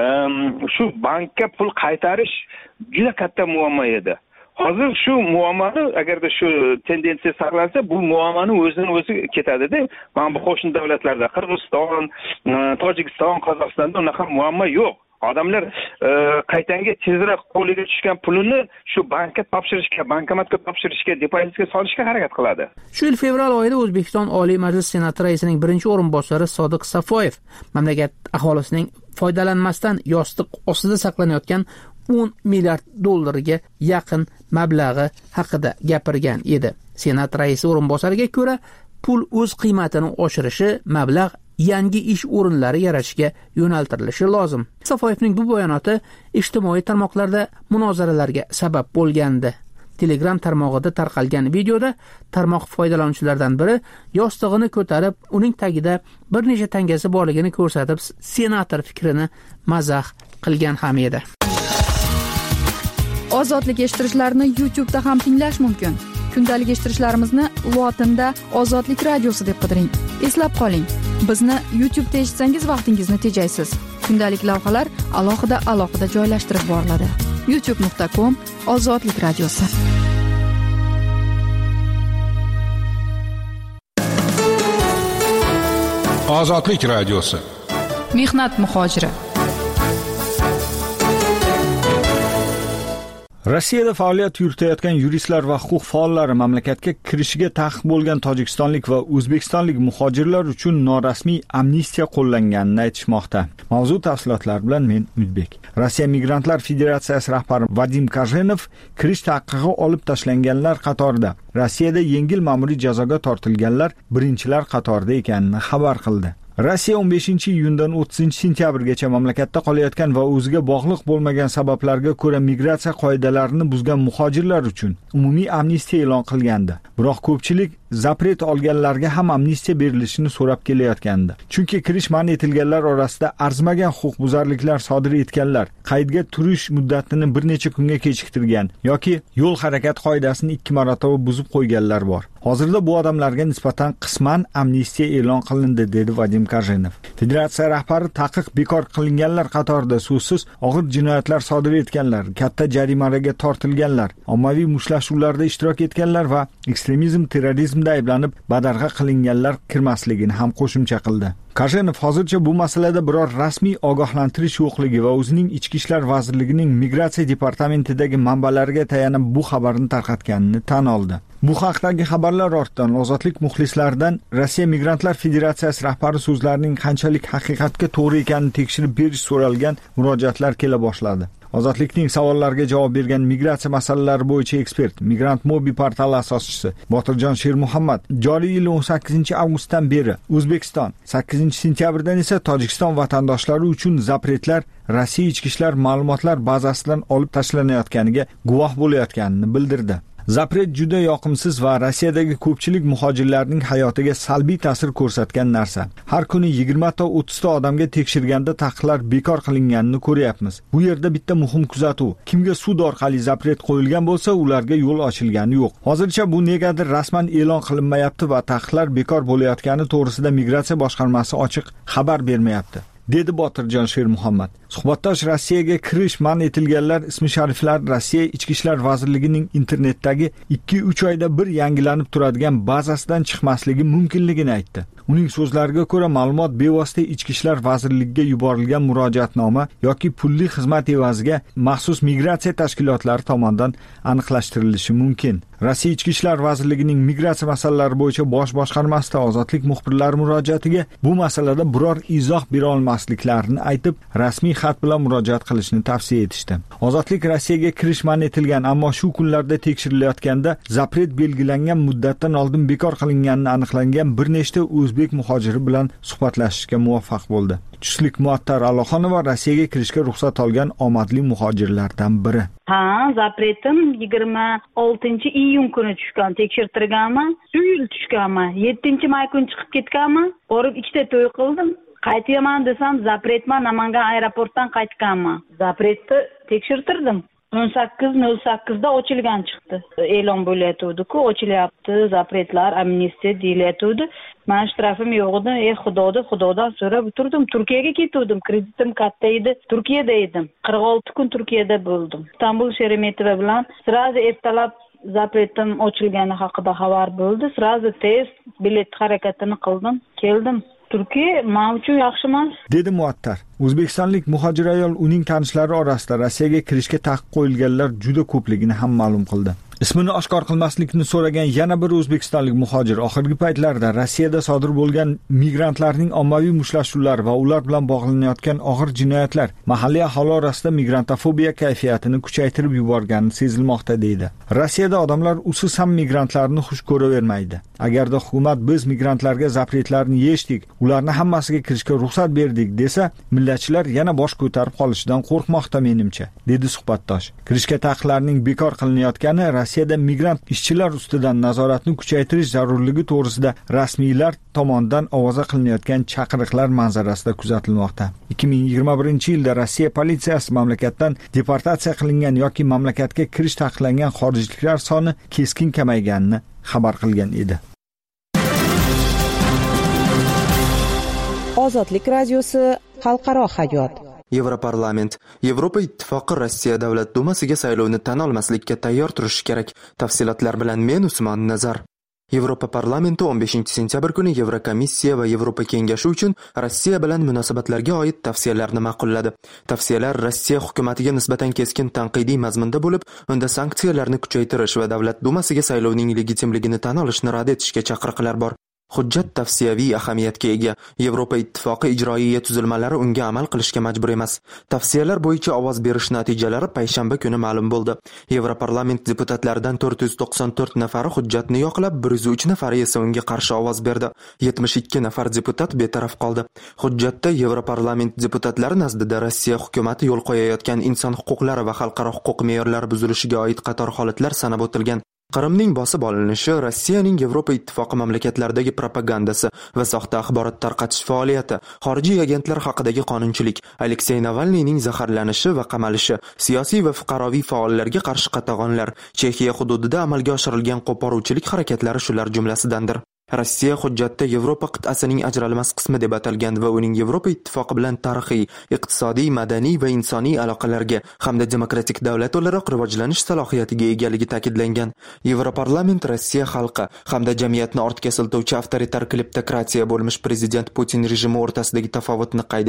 shu bankka pul qaytarish juda katta muammo edi. Hozir shu muammoni, agarda shu tendensiya saqlansa, bu muammoni o'zini o'zi ketadi-da. Mana bu qo'shni davlatlarda, Qirg'iziston, Tojikiston, Qozog'istonda unaqa muammo yo'q. Odamlar qaytanga tezroq qo'liga tushgan pulini shu bankka topshirishga, bankomatga topshirishga, depozitga solishga harakat qiladi. Shu yil fevral oyida O'zbekiston Oliy Majlis Senati raisining birinchi o'rinbosari Sodiq Safoyev mamlakat aholisining foydalanmasdan yostiq ostida saqlanayotgan o'n milliard dollarga yaqin mablag'i haqida gapirgan edi. Senat raisi o'rinbosariga ko'ra, pul o'z qiymatini oshirishi, mablag' yangi ish o'rinlari yaratishga yo'naltirilishi lozim. Safoyevning bu bayonoti ijtimoiy tarmoqlarda munozaralarga sabab bo'lgandi. Telegram tarmog'ida tarqalgan videoda tarmoq foydalanuvchilaridan biri yostig'ini ko'tarib, uning tagida bir necha tangasi borligini ko'rsatib, senator fikrini mazax qilgan ham edi. Ozodlik eshittirishlarni YouTube da ham tinglash mumkin. Kundalik eshittirishlarimizni lotinda Ozodlik radiosi deb qidiring. Eslab qoling, bizni YouTube da eshitsangiz vaqtingizni tejaysiz. Kundalik lavhalar alohida alohida joylashtirib boriladi. youtube nuqta com Ozodlik radiosi. Ozodlik radiosi. Mehnat muhojiri. Rossiyada faoliyat yuritayotgan yuristlar va huquq faollari mamlakatga kirishiga taqiq bo'lgan tojikistonlik va o'zbekistonlik muhojirlar uchun norasmiy amnistiya qo'llanganini aytishmoqda. Mavzu tafsilotlari bilan men Umidbek. Rossiya Migrantlar Federatsiyasi rahbari Vadim Kajenov kirish taqiqi olib tashlanganlar qatorida Rossiyada yengil ma'muriy jazoga tortilganlar birinchilar qatorida ekanini xabar qildi. Rossiya o'n beshinchi iyundan o'ttizinchi sentyabrgacha mamlakatda qolayotgan va o'ziga bog'liq bo'lmagan sabablarga ko'ra migratsiya qoidalarini buzgan muhojirlar uchun umumiy amnistiya e'lon qilgandi. Biroq ko'pchilik zapret olganlarga ham amnistiya berilishini so'rab kelayotgandi. Chunki kirish man etilganlar orasida arzimagan huquqbuzarliklar sodir etganlar, qaydga turish muddatini bir necha kunga kechiktirgan yoki yo'l harakat qoidasini ikki marotaba buzib qo'yganlar bor. Hozirda bu odamlarga nisbatan qisman amnistiya e'lon qilindi, dedi Vadim Kajenov. Federatsiya rahbari taqiq bekor qilinganlar qatorida so'zsiz og'ir jinoyatlar sodir etganlar, katta jarimalarga tortilganlar, ommaviy mushtlashuvlarda ishtirok etganlar va ekstremizm, terrorizmda ayblanib badarg'a qilinganlar kirmasligini ham qo'shimcha qildi. Kajenov hozircha bu masalada biror rasmiy ogohlantirish yo'qligi va o'zining Ichki ishlar vazirligining migratsiya departamentidagi manbalariga tayanib bu xabarni tarqatganini tan oldi. Bu haqdagi xabarlar ortidan ozodlik muxlislaridan Rossiya Migrantlar Federatsiyasi rahbari so'zlarining qanchalik haqiqatga to'g'ri ekanini tekshirib berish so'ralgan murojaatlar kela boshladi. Ozodlikning savollariga javob bergan migratsiya masalalari bo'yicha ekspert, Migrant Mobi portali asoschisi Botirjon Shermuhammad joriy yil o'n sakkizinchi avgustdan beri O'zbekiston, sakkizinchi sentyabrdan esa Tojikiston vatandoshlari uchun zapretlar Rossiya ichki ishlar ma'lumotlar bazasidan olib tashlanayotganiga guvoh bo'layotganini bildirdi. Zapret juda yoqimsiz va Rossiyadagi ko'pchilik muhojirlarning hayotiga salbiy ta'sir ko'rsatgan narsa. Har kuni yigirma ta o'ttiz ta odamga tekshirganda taqiqlar bekor qilinganini ko'ryapmiz. Bu yerda bitta muhim kuzatuv. Kimga sud orqali zapret qo'yilgan bo'lsa, ularga yo'l ochilgani yo'q. Hozircha bu negadir rasman e'lon qilinmayapti va taqiqlar bekor bo'layotgani to'g'risida migratsiya boshqarmasi ochiq xabar bermayapti, dedi Botirjon Shermuhammad. Suhbatdosh Rossiyaga kirish man etilganlar ismi shariflar Rossiya Ichki ishlar vazirligining internetdagi ikki uch oyda bir yangilanib turadigan bazasidan chiqmasligi mumkinligini aytdi. Uning so'zlariga ko'ra, ma'lumot bevosita Ichki ishlar vazirligiga yuborilgan murojaatnoma yoki pulli xizmat evaziga maxsus migratsiya tashkilotlari tomonidan aniqlashtirilishi mumkin. Rossiya Ichki ishlar vazirligining migratsiya masalalari bo'yicha bosh boshqarmasida ozodlik muxbirlari murojaatiga bu masalada biror izoh bera olmasliklarini aytib, rasmiy xat bilan murojaat qilishni tavsiya etishdi. Ozodlik Rossiyaga kirish man etilgan, ammo shu kunlarda tekshirilayotganda zapret belgilangan muddatdan oldin bekor qilinganini aniqlangan bir nechta o'zbek muhojiri bilan suhbatlashishga muvaffaq bo'ldi. Tushlik Muattar Allohonova Rossiyaga kirishga ruxsat olgan omadli muhojirlardan biri. Ha, zapretim yigirma oltinchi iyun kuni tushgan, tekshirtirganman. Shu yil tushganman. yettinchi may kuni chiqib ketganman. Borib ikkita to'y qildim. Qaytaman desam, zapretman Namangan aeroportdan qaytganman. Zapretni tekshirtirdim. o'n sakkiz nol sakkizda ochilgan chiqdi. E'lon bo'layotdi-ku, ochilyapti, zapretlar, amnistiya deyilayotdi. Men shtrafim yo'q edi. Ey Xudoda, Xudodan so'rab turdim. Turkiyaga ketdim. Kreditim katta edi. Turkiyada edim. qirq olti kun Turkiyada bo'ldim. Istanbul Sheremetova bilan sirazi ertalab zapretim ochilgani haqida xabar bo'ldi. Sirazi tez bilet harakatini qildim. Keldim. Turkiya men uchun yaxshi emas, dedi Muattar. O'zbekistonlik muhojir ayol uning tanishlari orasida Rossiyaga kirishga taqiq qo'yilganlar juda ko'pligini ham ma'lum qildi. Ismini oshkor qilmaslikni so'ragan yana bir o'zbekistonlik muhojir oxirgi paytlarda Rossiyada sodir bo'lgan migrantlarning ommaviy mushtlashuvlari va ular bilan bog'lanayotgan og'ir jinoyatlar mahalliy aholi orasida migrantofobiya kayfiyatini kuchaytirib yuborgani sezilmoqda, deydi. Rossiyada odamlar usiz ham migrantlarni xush ko'ravermaydi. Agarda hukumat biz migrantlarga zapretlarni yechdik, ularni hammasiga kirishga ruxsat berdik desa, millatchilar yana bosh ko'tarib qolishidan qo'rqmoqda menimcha, dedi suhbatdosh. Kirishga taqiqlarning bekor qilinayotgani Rossiyada migrant ishchilar ustidan nazoratni kuchaytirish zarurligi to'g'risida rasmiylar tomonidan ovoza qilinayotgan chaqiriqlar manzarasida kuzatilmoqda. ikki ming yigirma birinchi yilda Rossiya politsiyasi mamlakatdan deportatsiya qilingan yoki mamlakatga kirish taqiqlangan xorijliklar soni keskin kamayganini xabar qilgan edi. Ozodlik radiosi xalqaro hayot. Yevroparlament Yevropa Ittifoqi Rossiya Davlat Dumasiga saylovni tan olmaslikka tayyor turishi kerak. Tafsilotlar bilan men Usmon Nazar. Yevropa parlamenti o'n beshinchi sentyabr kuni Yevrokomissiya va Yevropa kengashi uchun Rossiya bilan munosabatlarga oid tavsiyalarni ma'qulladi. Tavsiyalar Rossiya hukumatiga nisbatan keskin tanqidiy mazmunda bo'lib, unda sanksiyalarni kuchaytirish va Davlat Dumasiga saylovning legitimligini tan olishni rad etishga chaqiriqlar bor. Hujjat tavsiyaviy ahamiyatga ega. Yevropa Ittifoqi ijroiya tuzilmalari unga amal qilishga majbur emas. Tavsiyalar bo'yicha ovoz berish natijalari payshanba kuni ma'lum bo'ldi. Yevroparlament deputatlaridan to'rt yuz to'qson to'rt nafari hujjatni yoqlab, bir yuz uch nafari esa unga qarshi ovoz berdi. yetmish ikki nafar deputat betaraf qoldi. Hujjatda Yevroparlament deputatlari nazdida Rossiya hukumati yo'l qo'yayotgan inson huquqlari va xalqaro huquq me'yorlari buzilishiga oid qator holatlar sanab o'tilgan. Qrimning bosib olinishi, Rossiyaning Yevropa Ittifoqi mamlakatlaridagi propagandasi va soxta axborot tarqatish faoliyati, xorijiy agentlar haqidagi qonunchilik, Aleksey Navalniyning zaharlanishi va qamalishi, siyosiy va fuqaroviy faollarga qarshi qatag'onlar, Chexiya hududida amalga oshirilgan qo'poruvchilik harakatlari shular jumlasidandir. Rossiya hujjatda Yevropa qit'asining ajralmas qismi deb atalgan va uning Yevropa Ittifoqi bilan tarixiy, iqtisodiy, madaniy va insoniy aloqalarga hamda demokratik davlat o'laroq rivojlanish salohiyatiga egaligi ta'kidlangan. Yevroparlament Rossiya xalqi hamda jamiyatni ortga siltovchi avtoritar kleptokratiya bo'lmish prezident Putin rejimi o'rtasidagi tafovutni qayd etgan.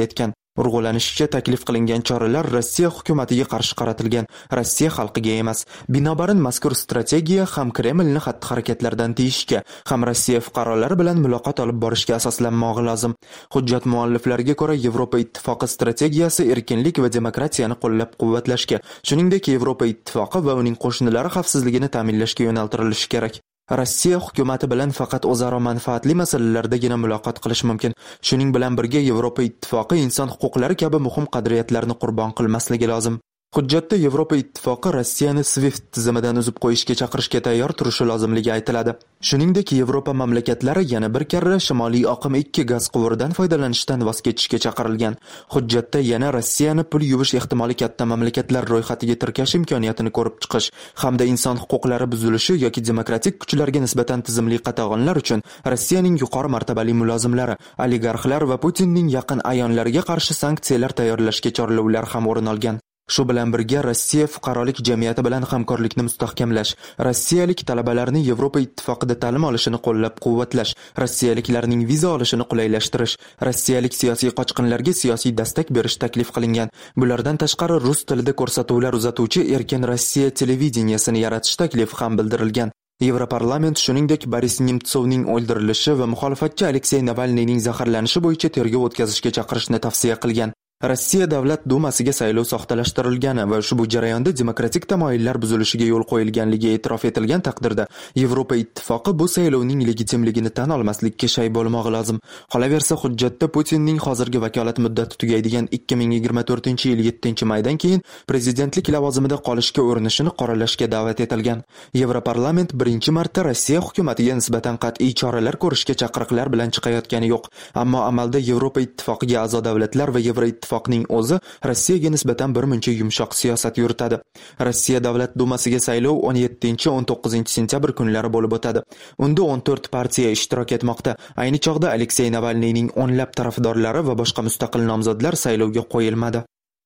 Urg'ulanishicha, taklif qilingan choralar Rossiya hukumatiga qarshi qaratilgan, Rossiya xalqiga emas. Binobarin mazkur strategiya ham Kremlni xatti-harakatlardan tiyishga, ham Rossiya fuqarolari bilan muloqot olib borishga asoslanmog'i lozim. Hujjat mualliflariga ko'ra, Yevropa Ittifoqi strategiyasi erkinlik va demokratiyani qo'llab-quvvatlashga, shuningdek Yevropa Ittifoqi va uning qo'shnilari xavfsizligini ta'minlashga yo'naltirilishi kerak. Rossiya hukumati bilan faqat o'zaro manfaatli masalalardagina muloqot qilish mumkin. Shuning bilan birga Yevropa Ittifoqi inson huquqlari kabi muhim qadriyatlarni qurbon qilmasligi lozim. Hujjatda Yevropa Ittifoqi Rossiyani SWIFT tizimidan uzib qo'yishga chaqirishga tayyor turishi lozimligi aytiladi. Shuningdek, Yevropa mamlakatlari yana bir karra Shimoliy oqim ikki gaz quvuridan foydalanishdan voz kechishga chaqirilgan. Hujjatda yana Rossiyani pul yuvish ehtimoli katta mamlakatlar ro'yxatiga tirkash imkoniyatini ko'rib chiqish hamda inson huquqlari buzilishi yoki demokratik kuchlarga nisbatan tizimli qatag'onlar uchun Rossiyaning yuqori martabali mulozimlari, oligarxlar va Putinning yaqin a'yonlariga qarshi sanksiyalar tayyorlashga chorlovlar ham o'rin olgan. Shu bilan birga Rossiya fuqarolik jamiyati bilan hamkorlikni mustahkamlash, rossiyalik talabalarni Yevropa Ittifoqida ta'lim olishini qo'llab-quvvatlash, rossiyaliklarning viza olishini qulaylashtirish, rossiyalik siyosiy qochqinlarga siyosiy destak berish taklif qilingan. Bulardan tashqari rus tilida ko'rsatuvlar uzatuvchi erkin Rossiya televideniyasini yaratish taklifi ham bildirilgan. Yevroparlament shuningdek Boris Nemtsovning o'ldirilishi va muxolifatchi Aleksey Navalniyning zaharlanishi bo'yicha tergov o'tkazishga chaqirishni tavsiya qilgan. Rossiya Davlat Dumasiga saylov soxtalashtirilgani va ushbu jarayonda demokratik tamoyillar buzilishiga yo'l qo'yilganligi e'tirof etilgan taqdirda Yevropa Ittifoqi bu saylovning legitimligini tan olmaslikka shay bo'lmog'i lozim. Qolaversa, hujjatda Putinning hozirgi vakolat muddati tugaydigan ikki ming yigirma to'rtinchi yil yettinchi maydan keyin prezidentlik lavozimida qolishga urinishini qoralashga da'vat etilgan. Yevroparlament birinchi marta Rossiya hukumatiga nisbatan qat'iy choralar ko'rishga chaqiriqlar bilan chiqayotgani yo'q, ammo amalda Yevropa Ittifoqiga a'zo davlatlar va Yevroittifoq Ittifoqning o'zi Rossiyaga nisbatan bir muncha yumshoq siyosat yuritadi. Rossiya Davlat Dumasiga saylov o'n yettinchi o'n to'qqizinchi sentyabr kunlari bo'lib o'tadi. Unda o'n to'rt partiya ishtirok etmoqda. Ayni chog'da Aleksey Navalniyning o'nlab tarafdorlari va boshqa mustaqil nomzodlar saylovga qo'yilmadi.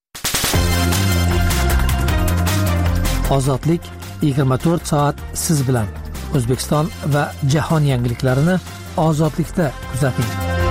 Ozodlik yigirma to'rt soat siz bilan. O'zbekiston va jahon yangiliklarini ozodlikda kuzating.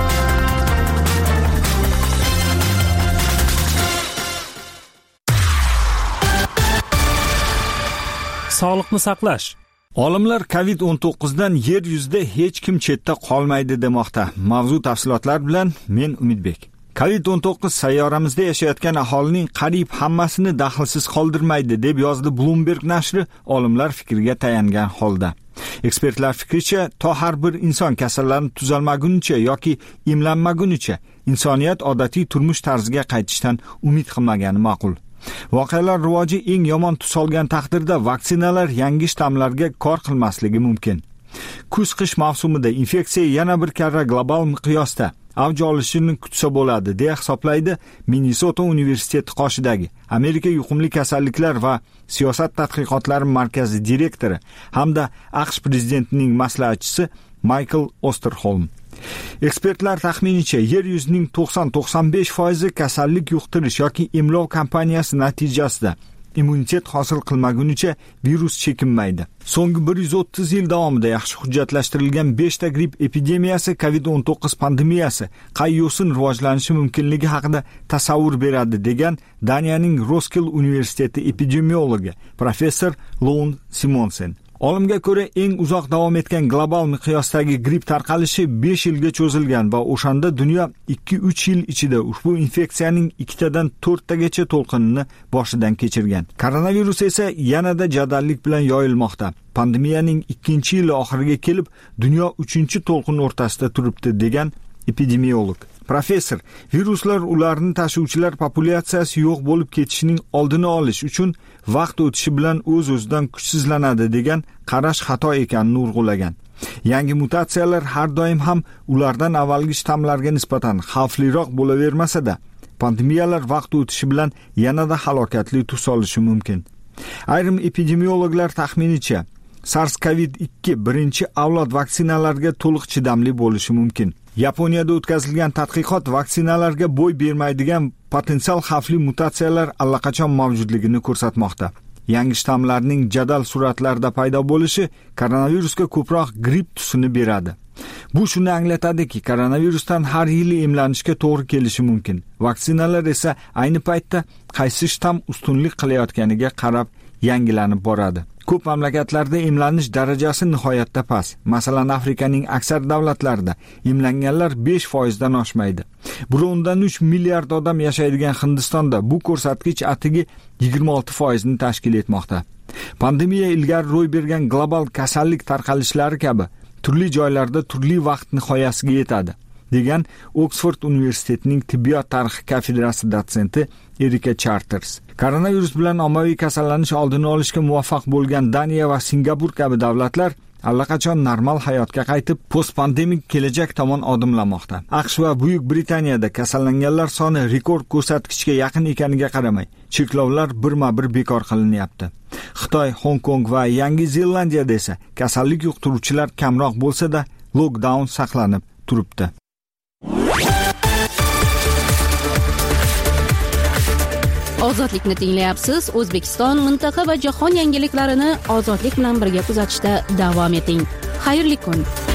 Sog'liqni saqlash. Olimlar covid o'n to'qqiz dan yer yuzida hech kim chetda qolmaydi demoqda. Mavzu tafsilotlar bilan men Umidbek. covid o'n to'qqiz sayyoramizda yashayotgan aholining qariyb hammasini daxlsiz qoldirmaydi deb yozdi Bloomberg nashri olimlar fikriga tayangan holda. Ekspertlar fikricha, to har bir inson kasallanib tuzalmagunicha yoki emlanmagunicha insoniyat odatiy turmush tarziga qaytishdan umid qilmagani ma'qul. Voqealar rivoji eng yomon tus olgan taqdirda vaksinalar yangi shtammlarga kor qilmasligi mumkin. Kuz-qish mavsumida infeksiya yana bir karra global miqyosda avj olishini kutsa bo'ladi, deya hisoblaydi Minnesota universiteti qoshidagi Amerika yuqumli kasalliklar va siyosat tadqiqotlari markazi direktori hamda AQSh prezidentining maslahatchisi Michael Osterholm. Ekspertlar taxminicha yer yuzining to'qson to'qson besh foizi kasallik yuqtirish yoki emlov kampaniyasi natijasida immunitet hosil qilmagunicha virus chekinmaydi. So'nggi bir yuz o'ttiz yil davomida yaxshi hujjatlashtirilgan besh ta gripp epidemiyasi covid o'n to'qqiz pandemiyasi qay yo'sin rivojlanishi mumkinligi haqida tasavvur beradi, degan Daniyaning Roskilde universiteti epidemiologi professor Lone Simonsen. Olimga ko'ra, eng uzoq davom etgan global miqyosdagi gripp tarqalishi besh yilga cho'zilgan va o'shanda dunyo ikki uch yil ichida ushbu infeksiyaning ikkitadan to'rttagacha to'lqinini boshidan kechirgan. Koronavirus esa yanada jadallik bilan yoyilmoqda. Pandemiyaning ikkinchi yili oxiriga kelib, dunyo uchinchi to'lqin o'rtasida turibdi, degan epidemiolog. Professor, viruslar ularni tashuvchilar populyatsiyasi yo'q bo'lib ketishining oldini olish uchun vaqt o'tishi bilan o'z-o'zidan kuchsizlanadi degan qarash xato ekanini urg'ulagan. Yangi mutatsiyalar har doim ham ulardan avvalgi shtammlarga nisbatan xavfliroq bo'lavermasa-da, pandemiyalar vaqt o'tishi bilan yanada halokatli tus olishi mumkin. Ayrim epidemiologlar taxminicha SARS-CoV ikki birinchi avlod vaksinalarga to'liq chidamli bo'lishi mumkin. Yaponiyada o'tkazilgan tadqiqot vaksinalarga bo'y bermaydigan potensial xavfli mutatsiyalar allaqachon mavjudligini ko'rsatmoqda. Yangi shtammlarning jadal suratlarda paydo bo'lishi koronavirusga ko'proq gripp tusini beradi. Bu shuni anglatadiki, koronavirusdan har yili emlanishga to'g'ri kelishi mumkin. Vaksinalar esa ayni paytda qaysi shtamm ustunlik qilayotganiga qarab yangilanib boradi. Ko'p mamlakatlarda emlanish darajasi nihoyatda past. Masalan, Afrikaning aksar davlatlarida emlanganlar besh foizdan oshmaydi. bir o'ndan uch milliard odam yashaydigan Hindistonda bu ko'rsatkich atigi yigirma olti foizni tashkil etmoqda. Pandemiya ilgari ro'y bergan global kasallik tarqalishlari kabi turli joylarda turli vaqt nihoyasiga yetadi, degan Oksford universitetining tibbiyot tarixi kafedrasi dotsenti Erika Charters. Koronavirus bilan ommaviy kasallanish oldini olishga muvaffaq bo'lgan Daniya va Singapur kabi davlatlar allaqachon normal hayotga qaytib, postpandemik kelajak tomon odimlamoqda. AQSh va Buyuk Britaniyada kasallanganlar soni rekord ko'rsatkichga yaqin ekaniga qaramay, cheklovlar birma-bir bekor qilinyapti. Xitoy, Hong Kong va Yangi Zelandiyada esa kasallik yuqtiruvchilar kamroq bo'lsa-da, lockdown saqlanib turibdi. Ozodlikni tinglayapsiz. O'zbekiston, mintaqa va jahon yangiliklarini ozodlik bilan birga kuzatishda davom eting. Xayrli kun.